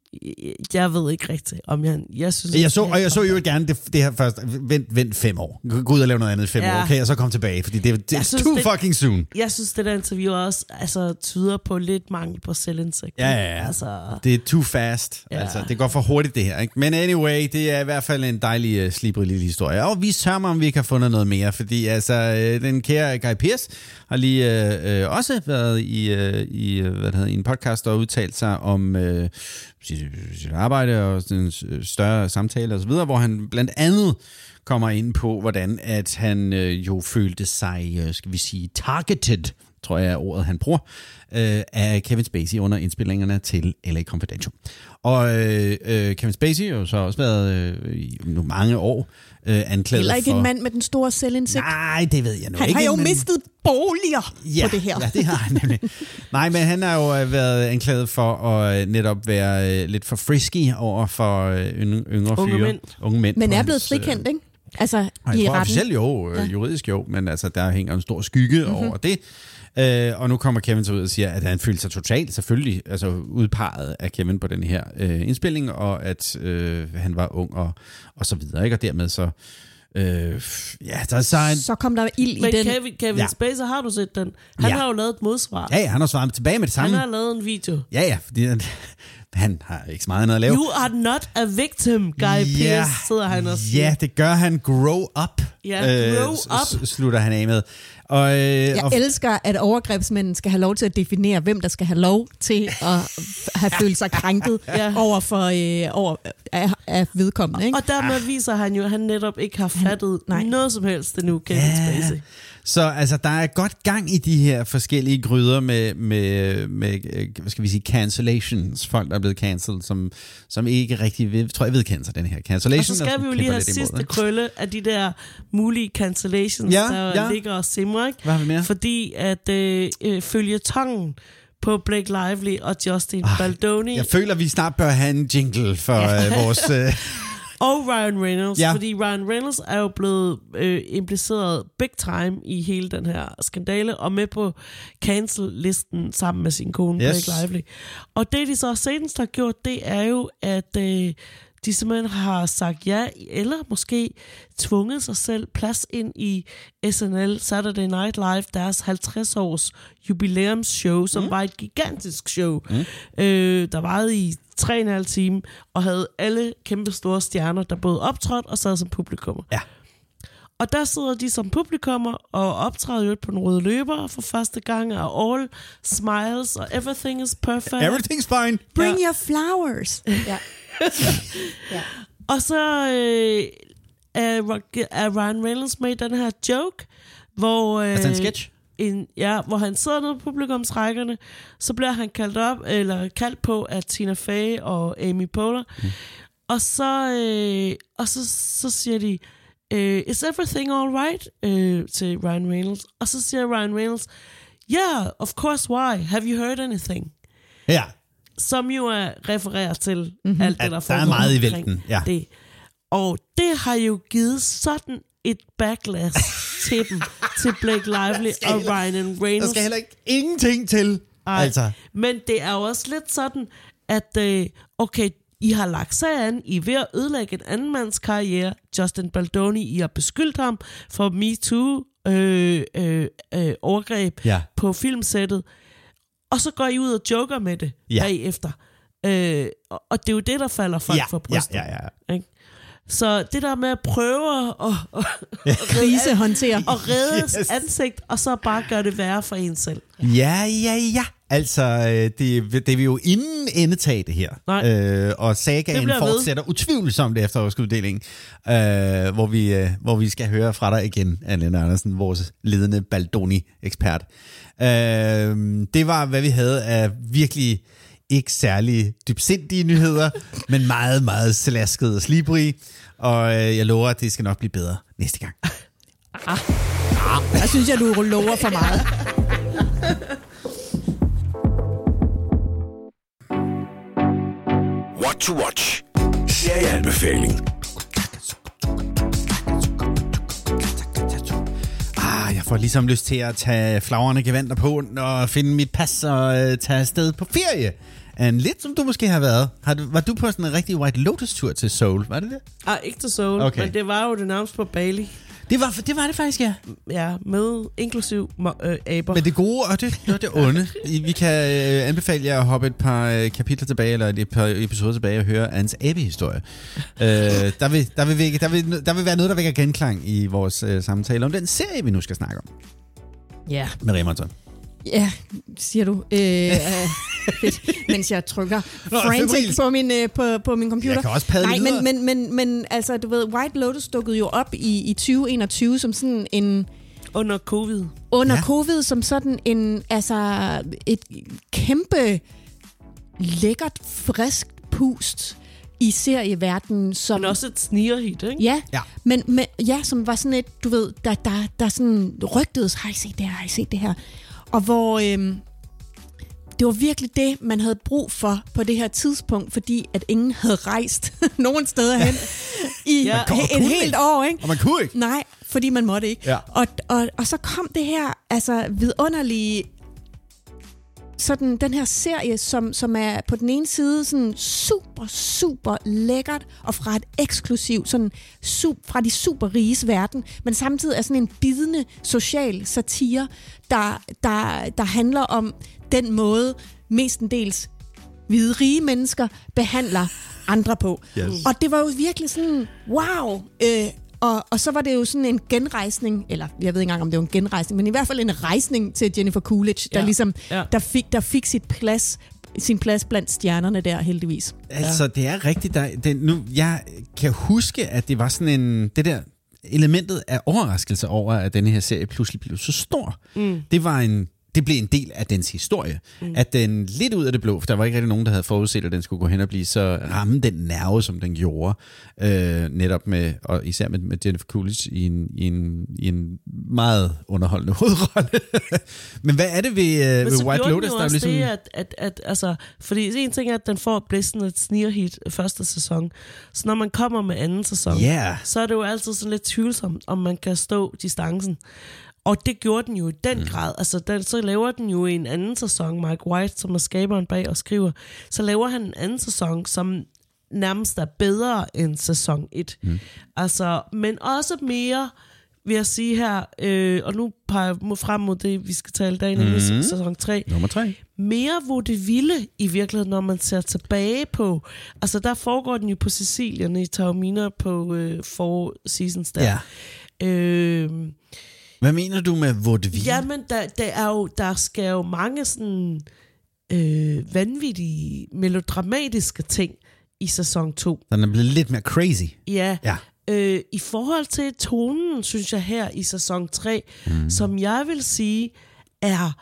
Jeg ved ikke rigtigt, om jeg synes... Jeg så jo gerne det her først. Vent 5 år. Gå ud og lave noget andet i 5 år, okay? Og så kom tilbage, fordi det er too fucking soon. Jeg synes, det der interview også tyder på lidt mangel på selvindsigt. Ja. Altså, det er too fast. Ja. Altså, det går for hurtigt, det her. Ikke? Men anyway, det er i hvert fald en dejlig, slibrig lille historie. Og vi sørger om vi ikke har fundet noget mere, fordi altså, den kære Guy Pearce har lige også været i en podcast og udtalt sig om sit arbejde og en større samtale og så videre, hvor han blandt andet kommer ind på, hvordan at han jo følte sig, skal vi sige, targeted, tror jeg er ordet, han bruger, af Kevin Spacey under indspillingerne til LA Confidential. Og Kevin Spacey har jo så også været i mange år anklaget Heller ikke for... en mand med den store selvindsigt. Nej, det ved jeg nu han ikke. Han har jo mistet boliger på det her. Ja, det har han nemlig. Nej, men han har jo været anklaget for at netop være lidt for frisky over for yngre fyre. Unge mænd. Men er blevet frikendt, ikke? Altså i retten. Officielt jo, juridisk jo, men altså der hænger en stor skygge over det. Og nu kommer Kevin så ud og siger, at han følte sig totalt selvfølgelig udpeget af Kevin på den her indspilling, og at han var ung og så videre, ikke? Og dermed så så kom der ild i den. Men Kevin Spacey, har du set den? Han har jo lavet et modsvar. Ja, han har svaret tilbage med det samme. Han har lavet en video. Ja, fordi han har ikke så meget andet at lave. You are not a victim, Guy Pearce, sidder han og siger. Ja, det gør han. Grow up. Ja, grow up. Slutter han af med. Jeg elsker, at overgrebsmænden skal have lov til at definere, hvem der skal have lov til at have følt sig krænket over af vedkommende. Ikke? Og dermed viser han jo, at han netop ikke har fattet noget som helst endnu, Kevin Spacey. Så altså, der er godt gang i de her forskellige gryder med hvad skal vi sige, cancellations. Folk, der er blevet cancelled, som ikke rigtig tror jeg vedkender sig den her cancellation. Og så skal vi jo lige have sidste krølle af de der mulige cancellations, der ligger og simrer, ikke? Hvad har vi mere? Fordi at føljetongen på Blake Lively og Justin Baldoni... Jeg føler, vi snart bør have en jingle for vores... Og Ryan Reynolds, fordi Ryan Reynolds er jo blevet impliceret big time i hele den her skandale, og med på cancel-listen sammen med sin kone, Blake Lively. Og det, de så senest har gjort, det er jo, at de simpelthen har sagt ja, eller måske tvunget sig selv plads ind i SNL Saturday Night Live, deres 50-års jubilæumsshow, som var et gigantisk show, der varede i 3,5 timer, og havde alle kæmpe store stjerner, der både optrådte og sad som publikummer. Ja. Og der sidder de som publikummer og optræder jo på den røde løber for første gang, og all smiles, og everything is perfect. Everything's fine. Bring your flowers. Ja. Og så er Ryan Reynolds med i den her joke, hvor... altså en sketch? Hvor han sidder nede på publikumsrækkerne, så bliver han kaldt på af Tina Fey og Amy Poehler, og så siger de, is everything all right? Til Ryan Reynolds, og så siger Ryan Reynolds, yeah, of course, why? Have you heard anything? Ja. Som jo refererer til alt det, der foregår. Der er meget i vælten, ja. Det. Og det har jo givet sådan et backlash til dem, til Blake Lively og Ryan Reynolds. Der skal heller ikke ingenting til. Altså. Men det er jo også lidt sådan, at okay, I har lagt sig an, I er ved at ødelægge en anden mands karriere, Justin Baldoni, I har beskyldt ham for MeToo overgreb på filmsættet, og så går I ud og joker med det bagefter. Og det er jo det, der falder folk for brystet. Ikke? Så det der med at prøve at krisehåndtere og redde ansigt, og så bare gøre det værre for en selv. Ja. Altså, det er vi jo inden endetage det her. Og sagaen fortsætter utvivlsomt efter årsuddelingen, hvor vi skal høre fra dig igen, Anne Andersen, vores ledende Baldoni-ekspert. Det var, hvad vi havde af virkelig ikke særlig dybsindige nyheder, men meget, meget slaskede og slibrige. Og jeg lover, at det skal nok blive bedre næste gang. Jeg synes, du lover for meget. What to watch. Serieanbefaling. Jeg får ligesom lyst til at tage flagrende gevanter på og finde mit pas og tage afsted på ferie. lidt som du måske har været. Var du på sådan en rigtig White Lotus-tur til Seoul? Var det det? Ikke til Seoul, men det var jo det nærmest på Bali. Det var det faktisk, ja. Ja, med inklusiv aber. Men det gode og det onde. Vi kan anbefale jer at hoppe et par kapitler tilbage, eller et par episoder tilbage og høre Ans abe-historie. Der vil være noget, der vækker genklang i vores samtale om den serie, vi nu skal snakke om. Ja. Med Raymondson. Ja, siger du. Mens jeg trykker frantic på min computer. Jeg kan også padle videre. Men altså, du ved, White Lotus dukkede jo op i 2021 som sådan en... Under covid. Covid, som sådan en, altså, et kæmpe lækkert, frisk pust i serieverdenen. Som, men også et sneerhit, ikke? Ja. Men som var sådan et, du ved, der sådan rygtedes, har I set det her? Og hvor det var virkelig det, man havde brug for på det her tidspunkt, fordi at ingen havde rejst nogen steder hen i et helt år, ikke? Og man kunne ikke. Nej, fordi man måtte ikke. Ja. Og så kom det her altså vidunderlige, sådan den her serie, som er på den ene side sådan super, super lækkert, og fra et eksklusivt, sådan fra de super riges verden, men samtidig er sådan en bidende social satire, der handler om den måde, mestendels hvide rige mennesker behandler andre på. Yes. Og det var jo virkelig sådan, wow! Og så var det jo sådan en genrejsning, eller jeg ved ikke engang, om det var en genrejsning, men i hvert fald en rejsning til Jennifer Coolidge, der ligesom der fik sin plads blandt stjernerne der, heldigvis. Altså, det er rigtigt. Jeg kan huske, at det var sådan en... Det der elementet af overraskelse over, at denne her serie pludselig blev så stor. Det blev en del af dens historie. At den lidt ud af det blå, for der var ikke rigtig nogen, der havde forudset, at den skulle gå hen og blive så ramme den nerve, som den gjorde. Netop med, og især med Jennifer Coolidge i en meget underholdende hovedrolle. Men hvad er det ved White Lotus, der er ligesom... Det, altså, fordi en ting er, at den får blæsten et sneerhit første sæson. Så når man kommer med anden sæson, så er det jo altid sådan lidt tvivlsomt, om man kan stå distancen. Og det gjorde den jo i den grad. Altså, så laver den jo en anden sæson, Mike White, som er skaberen bag og skriver. Så laver han en anden sæson, som nærmest er bedre end sæson 1. Altså, men også mere, vil jeg sige her, og nu peger jeg frem mod det, vi skal tale i dag, nemlig sæson 3. Nummer 3. Mere vaudeville i virkeligheden, når man ser tilbage på. Altså, der foregår den jo på Sicilien i Taormina på 4 seasons der. Ja. Hvad mener du med vaudeville? Jamen, der sker jo mange sådan vanvittige, melodramatiske ting i sæson 2. Den er blevet lidt mere crazy. Ja. I forhold til tonen, synes jeg her i sæson 3, som jeg vil sige, er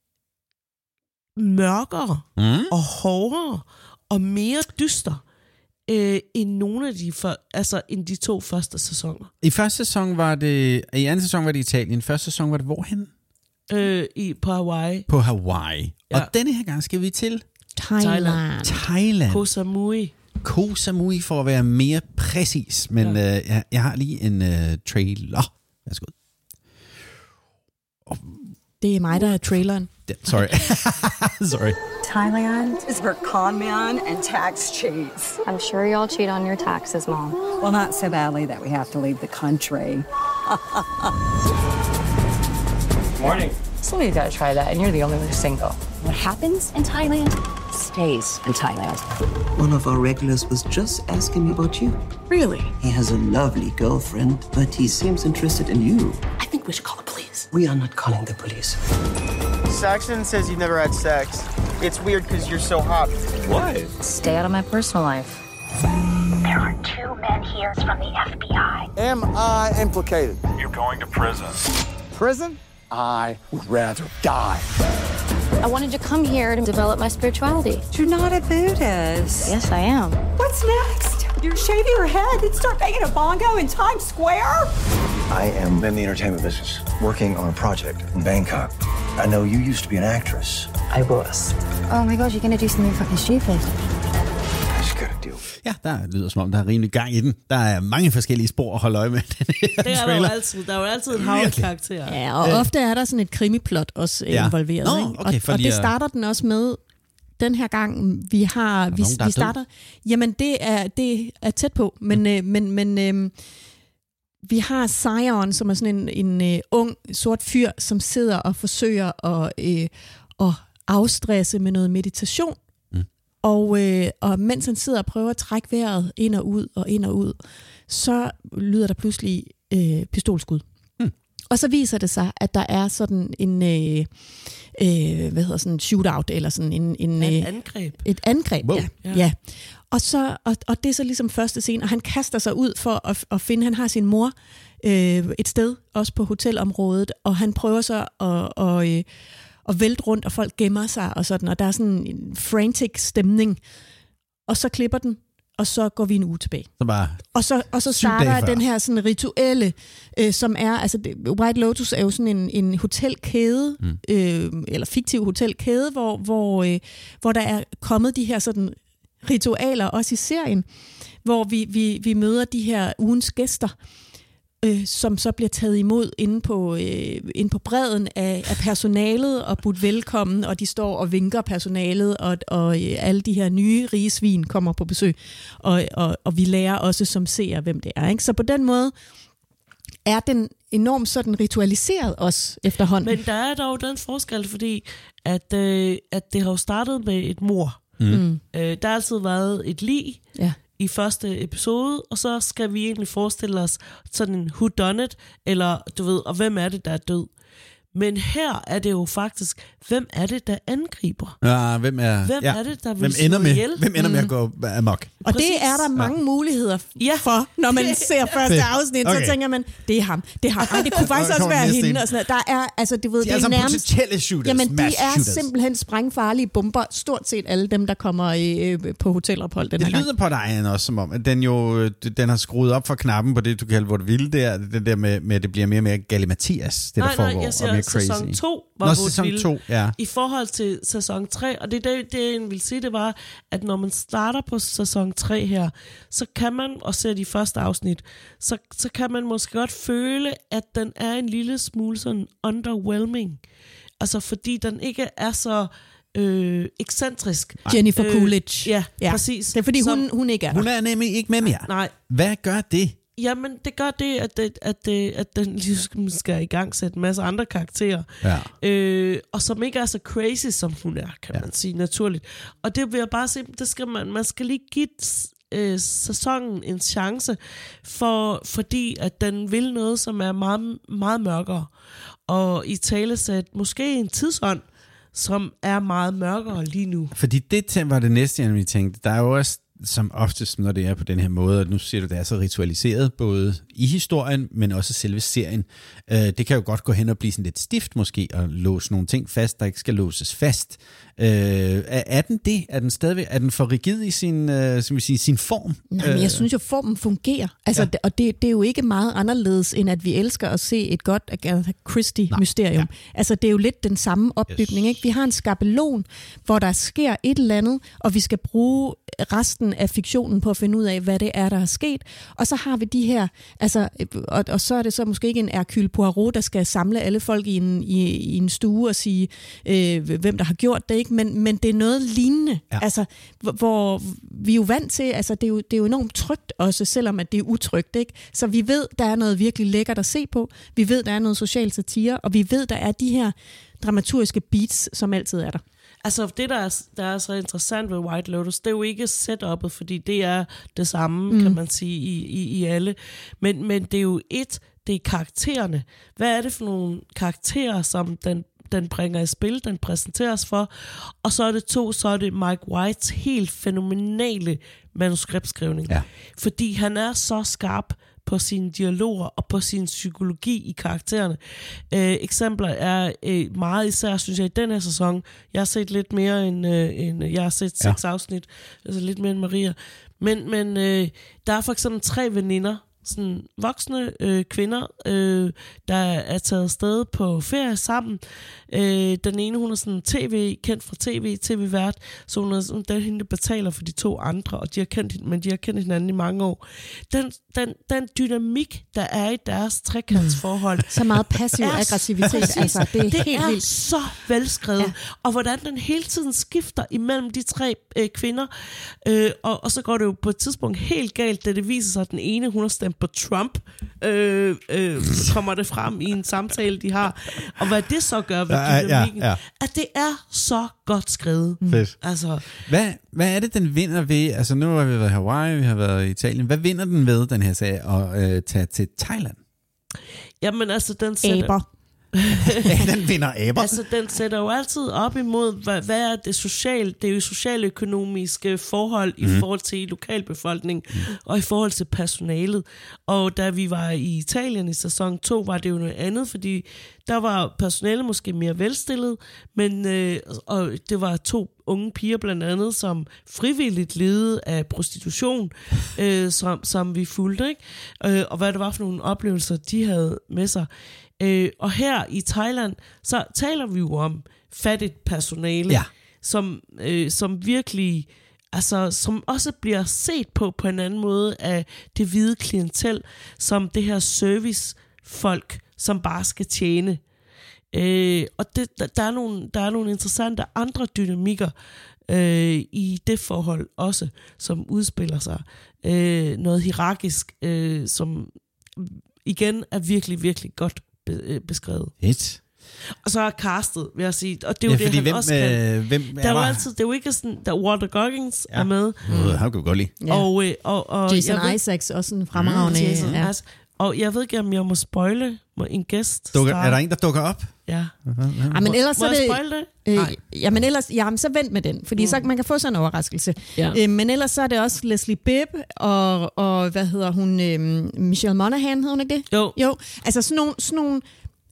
mørkere og hårdere og mere dyster end nogle af end de 2 første sæsoner. I første sæson var det, i anden sæson var det Italien. Første sæson var det hvorhen? På Hawaii. På Hawaii. Ja. Og denne her gang skal vi til Thailand. Koh Samui. Koh Samui for at være mere præcis. Men jeg har lige en trailer. Værsgo. Det er mig, der er traileren. Sorry. Thailand is where con man and tax cheats. I'm sure y'all cheat on your taxes, Mom. Well, not so badly that we have to leave the country. Morning. Somebody gotta try that, and you're the only one who's single. What happens in Thailand stays in Thailand. One of our regulars was just asking me about you. Really? He has a lovely girlfriend, but he seems interested in you. I think we should call the police. We are not calling the police. Saxon says you've never had sex. It's weird because you're so hot. Why? Stay out of my personal life. There are 2 men here from the FBI. Am I implicated? You're going to prison. Prison? I would rather die. I wanted to come here to develop my spirituality. You're not a Buddhist. Yes, I am. What's next? You're shaving your head and start banging a bongo in Times Square? I am in the entertainment business, working on a project in Bangkok. I know you used to be an actress. I was. Oh my gosh, you're gonna do something fucking stupid. I just gotta deal. Ja, der lyder som om, der er rimelig gang i den. Der er mange forskellige spor at holde øje med den her det er trailer. der er jo altid en havkarakter. Ja, og ofte er der sådan et krimiplot også involveret. Okay, og det starter den også med, den her gang, vi starter... Jamen, det er tæt på, men vi har Zion, som er sådan en ung sort fyr, som sidder og forsøger at afstresse med noget meditation. Og mens han sidder og prøver at trække vejret ind og ud, så lyder der pludselig pistolskud. Og så viser det sig, at der er sådan en shootout, eller sådan et angreb. Et angreb, wow. ja. Og det er så ligesom første scene, og han kaster sig ud for at finde, han har sin mor et sted, også på hotelområdet, og han prøver så at vælte rundt, og folk gemmer sig og sådan, og der er sådan en frantic stemning, og så klipper den, og så går vi en uge tilbage. Og så starter den her sådan rituelle, som er, altså White Lotus er jo sådan en hotelkæde, eller fiktiv hotelkæde, hvor der er kommet de her sådan ritualer, også i serien, hvor vi møder de her ugens gæster, som så bliver taget imod inde på bredden af personalet og budt velkommen, og de står og vinker personalet, og alle de her nye rige svin kommer på besøg, og vi lærer også som seere, hvem det er. Ikke? Så på den måde er den enormt sådan ritualiseret også efterhånden. Men der er dog den forskel, fordi at det har jo startet med et mord. Der har altid været et lig, i første episode, og så skal vi egentlig forestille os sådan en whodunit, eller du ved, og hvem er det, der er død. Men her er det jo faktisk, hvem er det, der angriber? Ja, hvem er det, der vil slå ihjel? Hvem ender med at gå amok? Og det er der mange muligheder for, når man ser første afsnit. Så tænker man, det er ham. Ej, det kunne faktisk også være hende. Og sådan der er, altså, du ved, det er nærmest... potentielle shooters, jamen, de er simpelthen sprængfarlige bomber. Stort set alle dem, der kommer på hotelophold den her gang. Det lyder på dig også, som om, at den har skruet op for knappen på det, du kalder, hvor det vilde der. Det der med, at det bliver mere og mere galimatias, det der foregår, og mere crazy. Sæson 2 var sæson 2, i forhold til sæson 3, og det jeg vil sige, det var, at når man starter på sæson 3 her, så kan man, og ser de første afsnit, så kan man måske godt føle, at den er en lille smule sådan underwhelming. Altså fordi den ikke er så ekscentrisk. Jennifer Coolidge. Ja, præcis. Det er fordi hun ikke er der. Hun er nemlig ikke med mere. Nej. Hvad gør det? Jamen, det gør det, at den ligesom skal i gang sætte en masse andre karakterer. Ja. Og som ikke er så crazy, som hun er, kan man sige, naturligt. Og det vil jeg bare sige, det skal man skal lige give sæsonen en chance, fordi at den vil noget, som er meget, meget mørkere. Og i talesæt måske en tidsånd, som er meget mørkere lige nu. Fordi det var det næste, jeg tænkte. Der er jo også som oftest, når det er på den her måde, at nu siger du, det er så ritualiseret, både i historien, men også selve serien. Det kan jo godt gå hen og blive sådan lidt stift måske, og låse nogle ting fast, der ikke skal låses fast. Er den det? Er den stadigvæk? Er den for rigid i sin form? Nej, men jeg synes jo, formen fungerer. Altså, og det er jo ikke meget anderledes, end at vi elsker at se et godt Agatha Christie-mysterium. Ja. Altså, det er jo lidt den samme opbygning. Ikke? Vi har en skabelon, hvor der sker et eller andet, og vi skal bruge resten af fiktionen på at finde ud af, hvad det er, der er sket. Og så har vi de her, altså, og så er det så måske ikke en Hercule Poirot, der skal samle alle folk i en stue og sige, hvem der har gjort det, ikke? Men det er noget lignende, altså, hvor vi er jo vant til, altså det er jo enormt trygt også, selvom at det er utrygt, ikke? Så vi ved, der er noget virkelig lækkert at se på, vi ved, der er noget social satire, og vi ved, der er de her dramaturgiske beats, som altid er der. Altså det, der er så interessant ved White Lotus, det er jo ikke setup'et, fordi det er det samme, kan man sige, i alle. Men det er jo det er karaktererne. Hvad er det for nogle karakterer, som den bringer i spil, den præsenteres for? Og så er det så er det Mike Whites helt fænomenale manuskriptskrivning. Ja. Fordi han er så skarp på sine dialoger og på sin psykologi i karaktererne. Eksempler er meget især, synes jeg, i den her sæson. Jeg har set lidt mere end jeg har set 6 afsnit, altså lidt mere end Maria. Men der er for eksempel 3 veninder, sådan voksne kvinder, der er taget afsted på ferie sammen. Den ene, hun er sådan kendt fra tv-vært, så hun er hende, der betaler for de to andre, og de har kendt hinanden i mange år. Den dynamik, der er i deres trekantsforhold. Så meget passiv aggressivitet, altså det er helt vildt. Så velskrevet. Og hvordan den hele tiden skifter imellem de tre kvinder, og så går det jo på et tidspunkt helt galt, da det viser sig, at den ene, hun har stemt på Trump, kommer det frem i en samtale, de har. Og hvad det så gør ved dynamikken, at det er så godt skrevet. Fedt. Altså, hvad er det, den vinder ved? Altså nu har vi været i Hawaii, vi har været i Italien. Hvad vinder den ved, den her sag, at tage til Thailand? Jamen altså, den sætter... Aber. Den vinder aber. Altså, den sætter jo altid op imod, hvad er det er jo socialøkonomiske forhold i forhold til lokalbefolkningen og i forhold til personalet. Og da vi var i Italien i sæson 2, var det jo noget andet, fordi der var personalet måske mere velstillet, men og det var 2 unge piger blandt andet, som frivilligt levede af prostitution, som vi fulgte, ikke? Og hvad det var for nogle oplevelser, de havde med sig. Og her i Thailand, så taler vi jo om fattigt personale, som virkelig, altså som også bliver set på en anden måde af det hvide klientel, som det her servicefolk, som bare skal tjene. Og der er nogle interessante andre dynamikker i det forhold også, som udspiller sig. Noget hierarkisk, som igen er virkelig, virkelig godt beskrevet. Og så er castet, vil jeg sige, og det er jo det, han også kan. Hvem der er jo altid, det er jo ikke sådan, der Walter Goggins er med. Han kunne godt lide. Og Jason Isaacs også en fremragende. Og jeg ved ikke, om jeg må spoile en gæst. Er der en, der dukker op? Ja. Men ellers må jeg spoile det? Men ellers, så vent med den, fordi så man kan få sådan en overraskelse. Ja. Men ellers så er det også Leslie Bibb og hvad hedder hun, Michelle Monaghan, hedder hun ikke det? Jo. Altså sådan nogle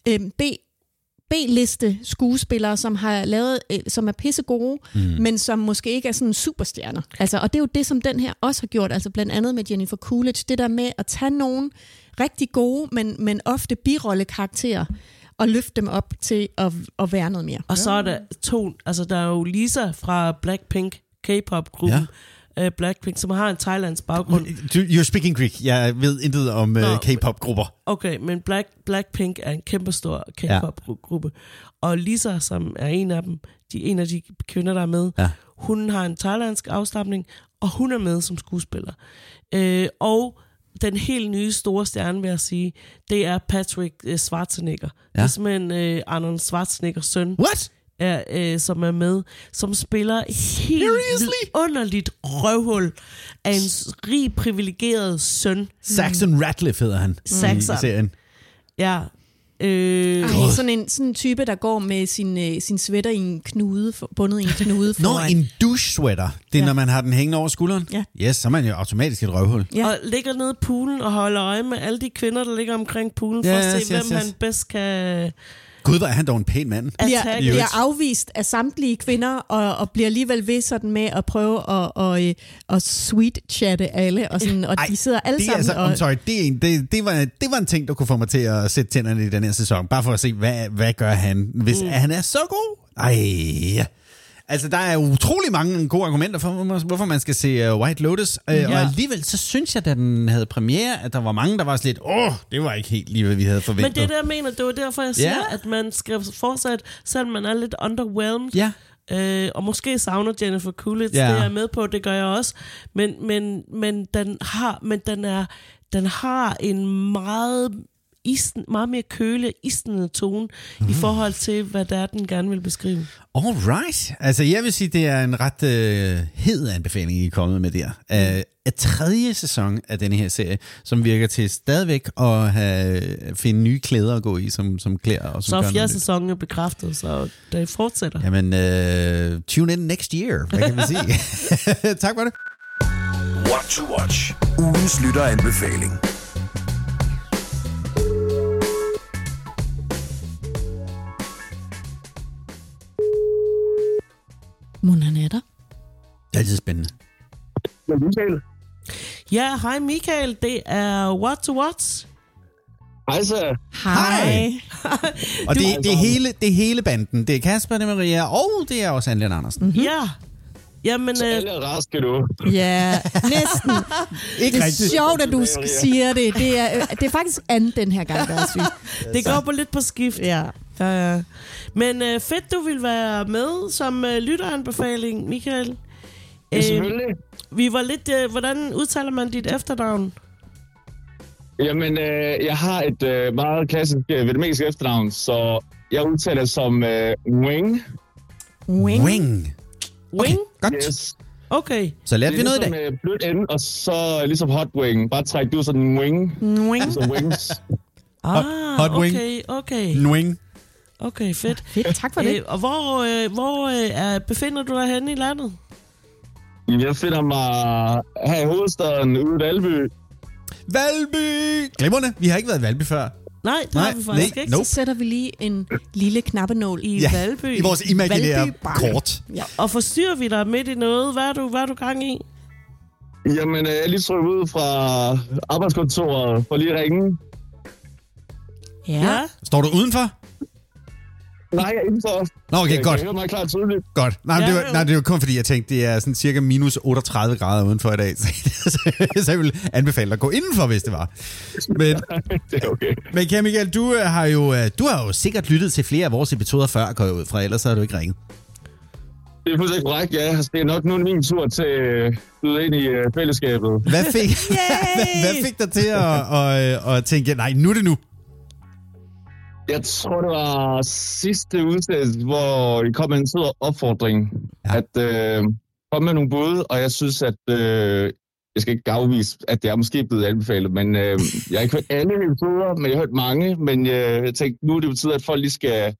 B-liste skuespillere, som har lavet, som er pissegode, men som måske ikke er sådan superstjerner. Altså, og det er jo det, som den her også har gjort, altså blandt andet med Jennifer Coolidge, det der med at tage nogen rigtig gode, men ofte birollekarakterer, og løfte dem op til at være noget mere. Og så er der der er jo Lisa fra Blackpink, K-pop-gruppen, Blackpink, som har en thailandsk baggrund. You're speaking Greek. Jeg ved intet om K-pop-grupper. Okay, men Blackpink er en kæmpestor K-pop-gruppe. Og Lisa, som er en af dem, en af de kvinder, der er med, hun har en thailandsk afstamning, og hun er med som skuespiller. Og den helt nye store stjerne, vil jeg sige, det er Patrick Schwarzenegger. Det er simpelthen Arnold Schwarzeneggers søn. What? Som er med, som spiller helt underligt røvhul af en rig, privilegeret søn. Saxon Ratcliffe hedder han i serien. Ja. Sådan en type, der går med sin sweater i en knude, bundet i en knude foran. En douche-sweater. Det er, når man har den hængende over skulderen. Ja. Yes, så er man jo automatisk et røvhul. Ja. Og ligger nede i poolen og holder øje med alle de kvinder, der ligger omkring poolen, for at se, hvem han bedst kan... Gud, hvor er han dog en pæn mand. Bliver afvist af samtlige kvinder, og bliver alligevel ved sådan med at prøve at sweet-chatte alle, og de sidder alle sammen. Det var en ting, der kunne få mig til at sætte tænderne i den her sæson, bare for at se, hvad gør han, hvis han er så god? Altså, der er utrolig mange gode argumenter for, hvorfor man skal se White Lotus. Og alligevel, så synes jeg, da den havde premiere, at der var mange, der var lidt, det var ikke helt lige, hvad vi havde forventet. Men det er det, jeg mener. Det var derfor, jeg siger, at man skal fortsat, selvom man er lidt underwhelmed, og måske savner Jennifer Coolidge, det er jeg med på, det gør jeg også. Men den har en meget mere kølig, isnende tone i forhold til, hvad der den gerne vil beskrive. Alright. Altså, jeg vil sige, det er en ret hed anbefaling, I er kommet med der. Af 3. sæson af denne her serie, som virker til stadigvæk at finde nye klæder at gå i, som klæder. Og som så 4. sæson er bekræftet, så det fortsætter. Jamen, tune in next year, hvad kan man sige? Tak for det. What to watch. Ugens lytteranbefaling. Monanetter. Det er altid spændende. Ja, hej Michael. Det er What to Watch. Hej så. Hej. Og det er hele banden. Det er Kasper, det er Maria, og det er også Anne Andersen. Mm-hmm. Ja. Jamen, så alle er raske nu. Ja, næsten. Ikke det er rigtigt. sjovt, at du siger det. Det er faktisk Anne den her gang, der er syg. Det går på lidt på skift. Ja. Men fedt, du vil være med som lytteranbefaling, Michael. Selvfølgelig. Vi var lidt... hvordan udtaler man dit efternavn? Jamen, jeg har et meget klassisk vietnamesisk efternavn, så jeg udtaler det som Wing. Wing. Wing? Godt. Yes. Okay. Så lærte vi noget i dag. Det er ligesom blødt ende, og så ligesom hot wing. Bare træk du sådan en wing. Wing. Altså wings. Hot wing. Okay. Wing. Okay, fedt. Fedt, tak for det. Og hvor befinder du dig henne i landet? Jeg befinder mig her i hovedstaden ude i Valby. Valby! Glimrende. Vi har ikke været i Valby før. Nej, det har vi faktisk ikke. Så sætter vi lige en lille knappenål i Valby. I vores imaginære kort. Ja. Og forstyrrer vi dig midt i noget? Hvad er du gang i? Jamen, jeg er lige trykket ud fra arbejdskontoret for lige at ringe. Ja. Står du udenfor? Nej, jeg er indenfor. Nå, okay, godt. Jeg hører mig klart tydeligt. Godt. Nej, det var kun fordi, jeg tænkte, det er sådan cirka minus 38 grader udenfor i dag. Så jeg ville anbefale dig at gå indenfor, hvis det var. Men, det er okay. Men Kære Michael, du har jo sikkert lyttet til flere af vores episoder før, går jeg ud fra, ellers har du ikke ringet. Det er fuldstændig korrekt, ja. Det er nok nu min tur til at byde ind i fællesskabet. Hvad fik dig til at tænke, nej, nu er det nu? Jeg tror, det var sidste udsendelse, hvor I kom med en sød opfordring, at komme med nogle bud, og jeg synes, at jeg skal ikke afvise, at det er måske blevet anbefalet, men jeg har ikke hørt alle episoder, men jeg har hørt mange, men jeg tænkte, nu det betyder, at folk lige skal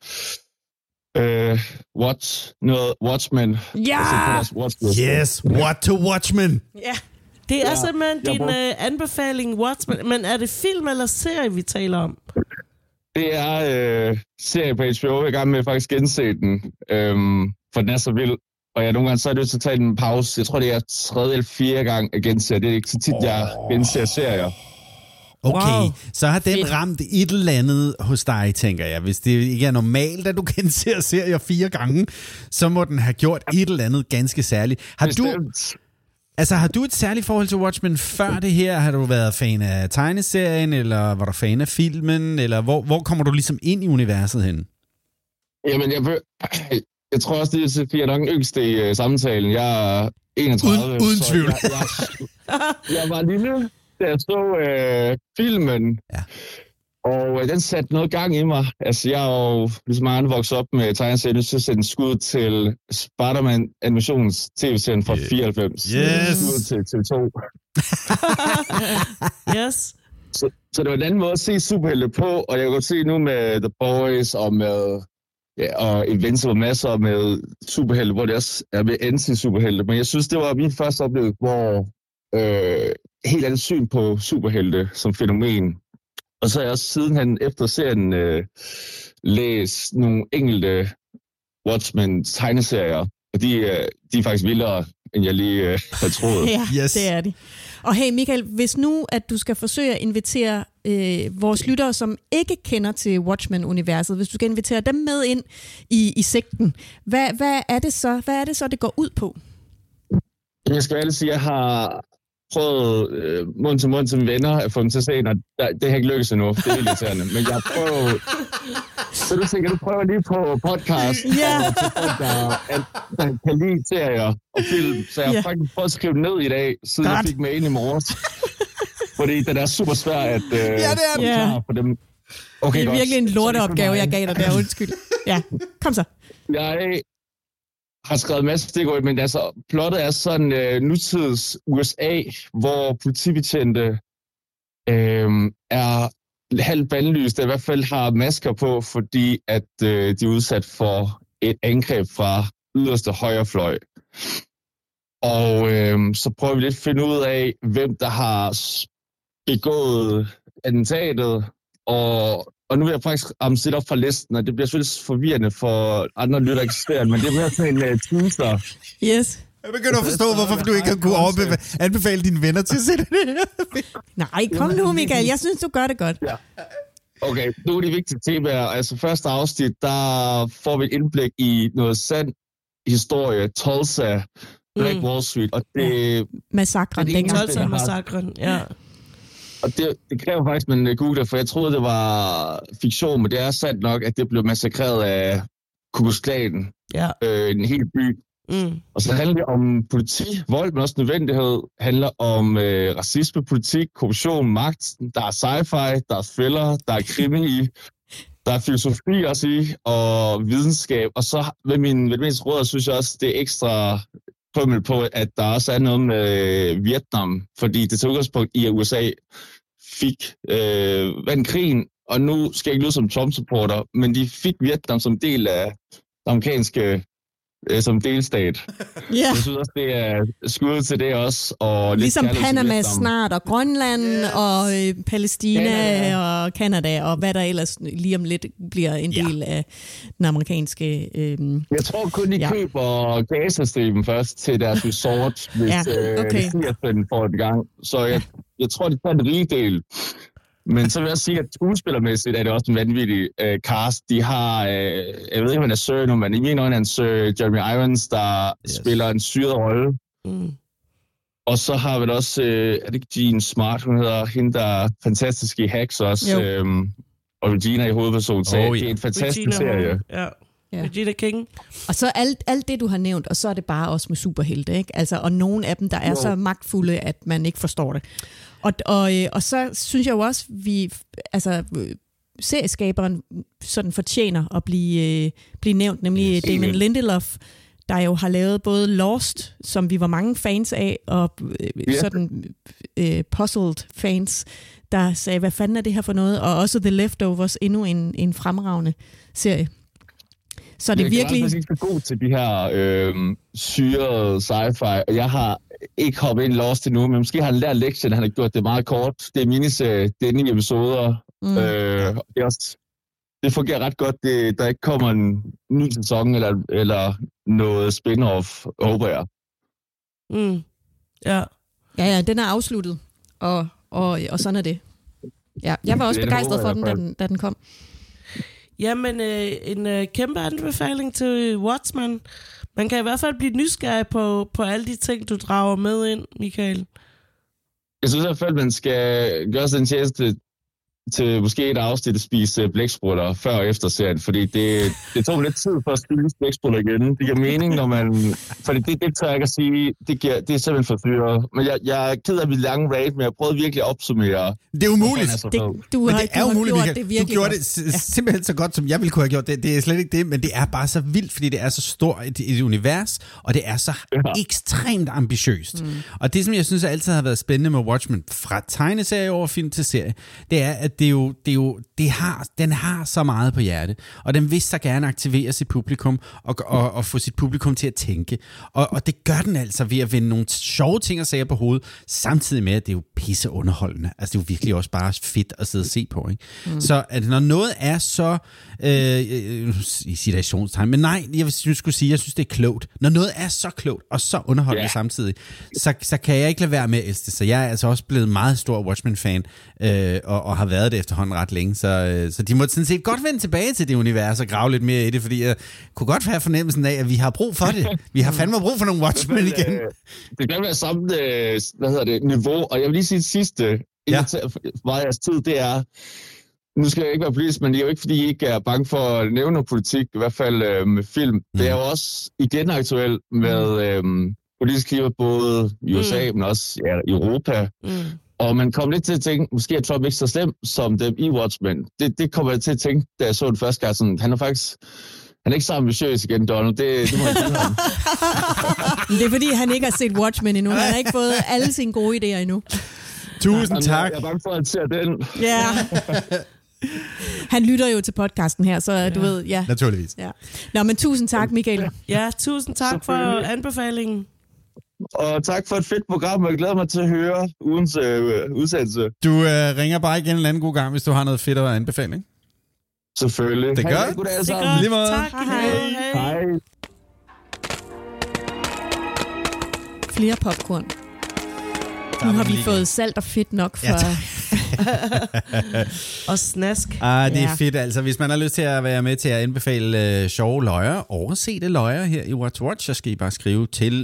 watch noget Watchmen. Ja! Yes, what to Watchmen. Ja. Det er simpelthen din anbefaling, Watchmen, men er det film eller serie, vi taler om? Det er serie på HBO. Jeg er i gang med at faktisk gense den, for den er så vild. Og nogle gange så er det jo til at tage en pause. Jeg tror, det er 3. eller 4. gang at gense. Det er ikke så tit, jeg genser serier. Okay, wow. Så har den ramt et eller andet hos dig, tænker jeg. Hvis det ikke er normalt, at du genser serier 4 gange, så må den have gjort et eller andet ganske særligt. Har du et særligt forhold til Watchmen før det her? Har du været fan af tegneserien, eller var du fan af filmen? Eller hvor kommer du ligesom ind i universet hen? Jamen, jeg tror også, det er fordi, jeg er nok den yngste i samtalen. Jeg er 31. Uden tvivl. Jeg var lille, da jeg så filmen. Ja. Og den satte noget gang i mig. Altså, jeg er jo ligesom mange andre vokset op med tegneserien, så sætte en skud til Spider-Man animations tv-serien fra 94. Yes! Skud til TV2. Yes. Så det var en anden måde at se superhelte på, og jeg kan godt se nu med The Boys og med og Invincible masser med superhelte, hvor det også er med anti-superhelte. Men jeg synes, det var min første oplevelse, hvor helt andet syn på superhelte som fænomen. Og så har jeg også sidenhen efter serien læst nogle enkelte Watchmen-tegneserier, og de er faktisk vildere, end jeg lige havde troet. Ja, yes. Det er de. Og hey Michael, hvis nu at du skal forsøge at invitere vores lyttere, som ikke kender til Watchmen-universet, hvis du skal invitere dem med ind i sekten, hvad er det så, det går ud på? Jeg skal ærligt sige, at jeg har prøvet mund til mund til mine venner at få dem til at se, og det har ikke lykkes endnu. Det er helt irriterende. Men jeg prøver... Så du tænker, du prøver lige på podcast, der kan lide serier og film. Så jeg har faktisk prøvet at skrive det ned i dag, siden jeg fik mail i morges. Fordi det er super svært at forklare for dem. Okay, det er virkelig en lorteopgave, jeg gav dig der. Undskyld. Ja, kom så. Jeg har skrevet en masse stikord, men altså, plottet er sådan nutids USA, hvor politibetjente er halvt bandlyst, i hvert fald har masker på, fordi at de er udsat for et angreb fra yderste højrefløj. Og så prøver vi lidt at finde ud af, hvem der har begået attentatet, og nu vil jeg faktisk ramse lidt op fra listen, og det bliver selvfølgelig forvirrende for andre lytter eksisterende, men det er mere sådan en teaser. Yes. Jeg begynder at forstå, hvorfor du ikke har kunne anbefale dine venner til at se det. Nej, kom nu, Michael. Jeg synes, du gør det godt. Ja. Okay, nu er det vigtige temaer. Altså, første afsnit, der får vi et indblik i noget sand historie. Tulsa, Black Wall Street. Og det... Massakren. Tulsa-massakren, ja. Og det kræver faktisk, at man googler, for jeg troede, det var fiktion, men det er sandt nok, at det blev massakreret af Ku Klux Klan. Ja. En hel by. Og så handler det om politi, vold, men også nødvendighed. Handler om racisme, politik, korruption, magt. Der er sci-fi, der er thriller, der er krimi i, der er filosofi også i, og videnskab. Og så ved min råd, synes jeg også, det er ekstra krømmel på, at der også er noget med Vietnam. Fordi det tog udgangspunkt i, at USA fik vandt krigen, og nu skal jeg ikke lyde som Trump-supporter, men de fik Vietnam som del af det amerikanske som delstat. Yeah. Jeg synes også, det er skud til det også. Og ligesom Panama snart, og Grønland, og Palæstina, og Canada, og hvad der ellers lige om lidt bliver en del af den amerikanske... Jeg tror kun, de køber Gaza-striben først til deres resort, hvis Syrien får et gang. Så jeg tror, de tager en rige del. Men så vil jeg sige, at skuespillermæssigt er det også en vanvittig cast. De har, jeg ved ikke, om han er Sir nu, men i mine øjne er han Sir Jeremy Irons, der spiller en syret rolle. Og så har vi også, er det ikke Jean Smart, hun hedder, hende, der er fantastisk i Hacks også, og Regina i hovedpersonen. Så det er en fantastisk serie. Ja. Regina King. Og så alt det, du har nævnt, og så er det bare også med superhelte, ikke? Altså, og nogle af dem, der er så magtfulde, at man ikke forstår det. Og så synes jeg jo også, serieskaberen sådan fortjener at blive nævnt, nemlig Damon Lindelof, der jo har lavet både Lost, som vi var mange fans af, og sådan puzzled fans, der sagde, hvad fanden er det her for noget? Og også The Leftovers, endnu en fremragende serie. Så det er virkelig... Jeg er ikke så god til de her syrede sci-fi, og jeg har ikke hoppet ind i Lost endnu, men måske har han lært lektien, han har gjort det meget kort. Det er miniserie, det er 9 episoder. Det fungerer ret godt, der ikke kommer en ny sæson eller noget spin-off, håber jeg. Ja, den er afsluttet, og sådan er det. Ja, jeg var også begejstret for den, da den kom. Jamen, en kæmpe anbefaling til Watchmen. Man kan i hvert fald blive nysgerrig på alle de ting, du drager med ind, Michael. Jeg synes i hvert fald, man skal gøre sig en tjeneste til måske et afsnit at spise blæksprutter før og efter serien, fordi det tog lidt tid for at spise blæksprutter igen. Det giver mening, når man... Fordi det tør jeg ikke at sige, det er simpelthen for dyrt. Men jeg er ked af mit lange rate, men jeg prøvede virkelig at opsummere. Det er umuligt. Det er umuligt, Michael. Du gjorde det simpelthen så godt, som jeg ville kunne have gjort det. Det er slet ikke det, men det er bare så vildt, fordi det er så stort et univers, og det er så ekstremt ambitiøst. Og det, som jeg synes altid har været spændende med Watchmen, fra tegneserie over film til serie, det er, at den har så meget på hjerte, og den vil så gerne aktivere sit publikum og få sit publikum til at tænke. Og det gør den altså ved at vende nogle sjove ting og sager på hovedet, samtidig med, at det er jo pisse underholdende. Altså, det er jo virkelig også bare fedt at sidde og se på, ikke? Så at når noget er så i citationstegn, men nej, jeg skulle sige, jeg synes, det er klogt. Når noget er så klogt og så underholdende samtidig, så kan jeg ikke lade være med at elske det. Så jeg er altså også blevet meget stor Watchmen-fan, og har været det efterhånden ret længe, så de må sådan set godt vende tilbage til det univers og grave lidt mere i det, fordi jeg kunne godt have fornemmelsen af, at vi har brug for det. Vi har fandme brug for nogle Watchmen igen. Det kan være samme niveau, og jeg vil lige sige det sidste, meget jeres tid, det er, nu skal jeg ikke være politisk, men det er jo ikke, fordi I ikke er bange for at nævne noget politik, i hvert fald med film. Det er jo også igen aktuelt med politisk klima, både i USA, men også i Europa. Og man kommer lidt til at tænke, måske er Trump ikke så slem som dem i Watchmen. Det kommer jeg til at tænke, da jeg så det første gang. Sådan, han er ikke så ambitiøs igen, Donald. Det må jeg give ham. Det er fordi, han ikke har set Watchmen endnu. Han har ikke fået alle sine gode idéer endnu. Tusind tak. Jeg er bange for at se den. Ja. Han lytter jo til podcasten her, så du ved, naturligvis. Ja. Nå, men tusind tak, Michael. Ja, tusind tak for anbefalingen. Og tak for et fedt program, og jeg glæder mig til at høre ugens udsendelse. Du ringer bare igen en anden god gang, hvis du har noget fedt at anbefale, ikke? Selvfølgelig. Det er godt. Goddag alle sammen. Tak. Hej. Hej. flere popcorn. Nu har vi fået salt og fedt nok for... og snask. Det er fedt altså. Hvis man har lyst til at være med til at anbefale sjove løjer, oversete løjer her i What to Watch, så skal I bare skrive til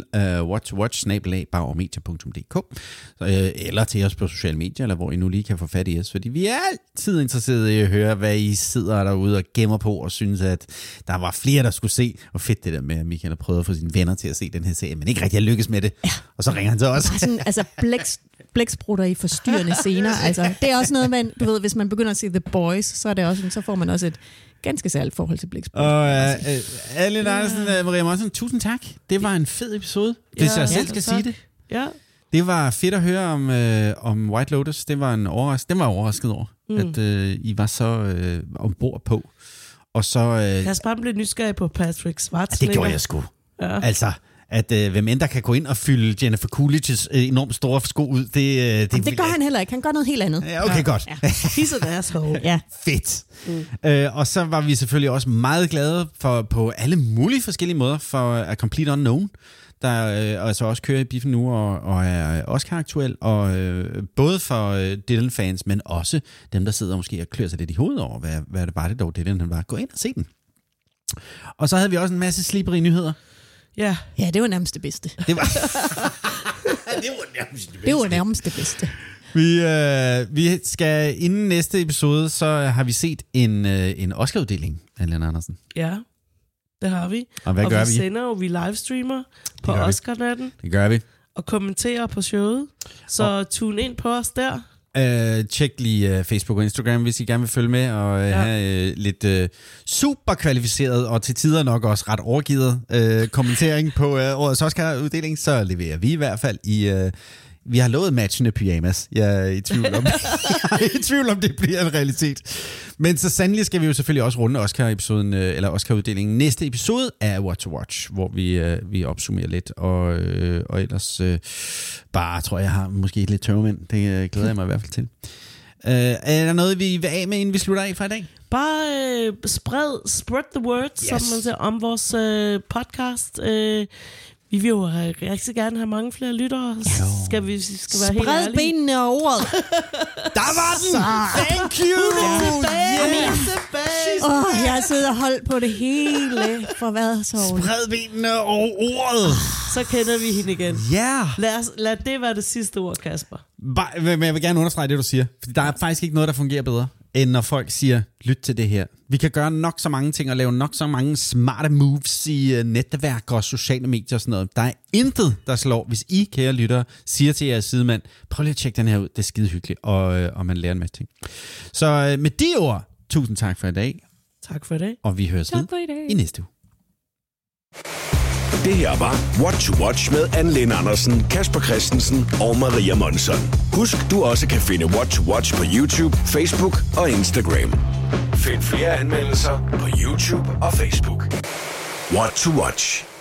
whattowatch@bauermedia.dk eller til os på sociale medier, eller hvor I nu lige kan få fat i os, fordi vi er altid interesserede i at høre, hvad I sidder derude og gemmer på, og synes, at der var flere, der skulle se. Og fedt det der med, at Michael har prøvet at få sine venner til at se den her serie, men ikke rigtig har lykkes med det. Ja. Og så ringer han til os. Sådan, altså blæksprutter i forstyrrende scener. Altså, det er også noget, man, du ved, hvis man begynder at se The Boys, så er det også, så får man også et ganske særligt forhold til blæksprutter. Og Anne Larsen, Maria Monsen, tusind tak. Det var en fed episode, hvis jeg selv skal sige det. Ja. Det var fedt at høre om White Lotus. Det var en overraskelse. Den var overrasket over, at I var så ombord på. Og så... Kasper blev nysgerrig på Patrick Schwarzenegger. Det gjorde jeg sgu. Ja. Altså... at hvem end der kan gå ind og fylde Jennifer Coolidge's enormt store sko ud, det gør han heller ikke. Han gør noget helt andet. Ja, okay, godt. Ja. He's an asshole. Ja. Fedt. Og så var vi selvfølgelig også meget glade for på alle mulige forskellige måder for A Complete Unknown, der altså også kører i biffen nu og er Oscar-aktuel, og både for Dylan-fans, men også dem, der sidder måske og klør sig lidt i hovedet over, hvad det var det dog Dylan han var. Gå ind og se den. Og så havde vi også en masse slibberige nyheder. Ja, det var nærmest det bedste. Det var nærmest det bedste. Vi skal inden næste episode, så har vi set en Oscar-uddeling af Lena Andersen. Ja, det har vi. Og hvad gør vi? Sender jo, vi livestreamer på Oscar-natten. Det gør vi. Og kommenterer på showet. Så tune ind på os der. Tjek lige Facebook og Instagram, hvis I gerne vil følge med og have lidt super kvalificeret og til tider nok også ret overgivet kommentering på årets Oscar-uddeling, så leverer vi i hvert fald i... vi har lovet matchende pyjamas. Jeg er i tvivl om det bliver en realitet. Men så sandelig skal vi jo selvfølgelig også runde Oscar-episoden, eller Oscar-uddelingen næste episode af What to Watch, hvor vi opsummerer lidt, og ellers bare tror jeg har måske lidt tørmænd. Det glæder jeg mig i hvert fald til. Er der noget, vi vil af med, inden vi slutter af for i dag? Bare spread the word, som man siger, om vores podcast. Vi vil jo rigtig gerne have mange flere lyttere. Skal være helt ærlige. Spred benene og ordet. Der var den! Thank you! Jeg har siddet og holdt på det hele for hvad så? Spred benene og ordet. Så kender vi hende igen. Ja. Lad det være det sidste ord, Kasper. Men jeg vil gerne understrege det, du siger. Fordi der er faktisk ikke noget, der fungerer bedre, end når folk siger, lyt til det her. Vi kan gøre nok så mange ting og lave nok så mange smarte moves i netværk og sociale medier og sådan noget. Der er intet, der slår, hvis I, kære lyttere, siger til jeres sidemand, prøv lige at tjekke den her ud, det er skide hyggeligt, og man lærer en masse ting. Så med de ord, tusind tak for i dag. Tak for i dag. Og vi høres ved i næste uge. Det her var What to Watch med Anne Lene Andersen, Kasper Christensen og Maria Monson. Husk, du også kan finde What to Watch på YouTube, Facebook og Instagram. Find flere anmeldelser på YouTube og Facebook. What to Watch.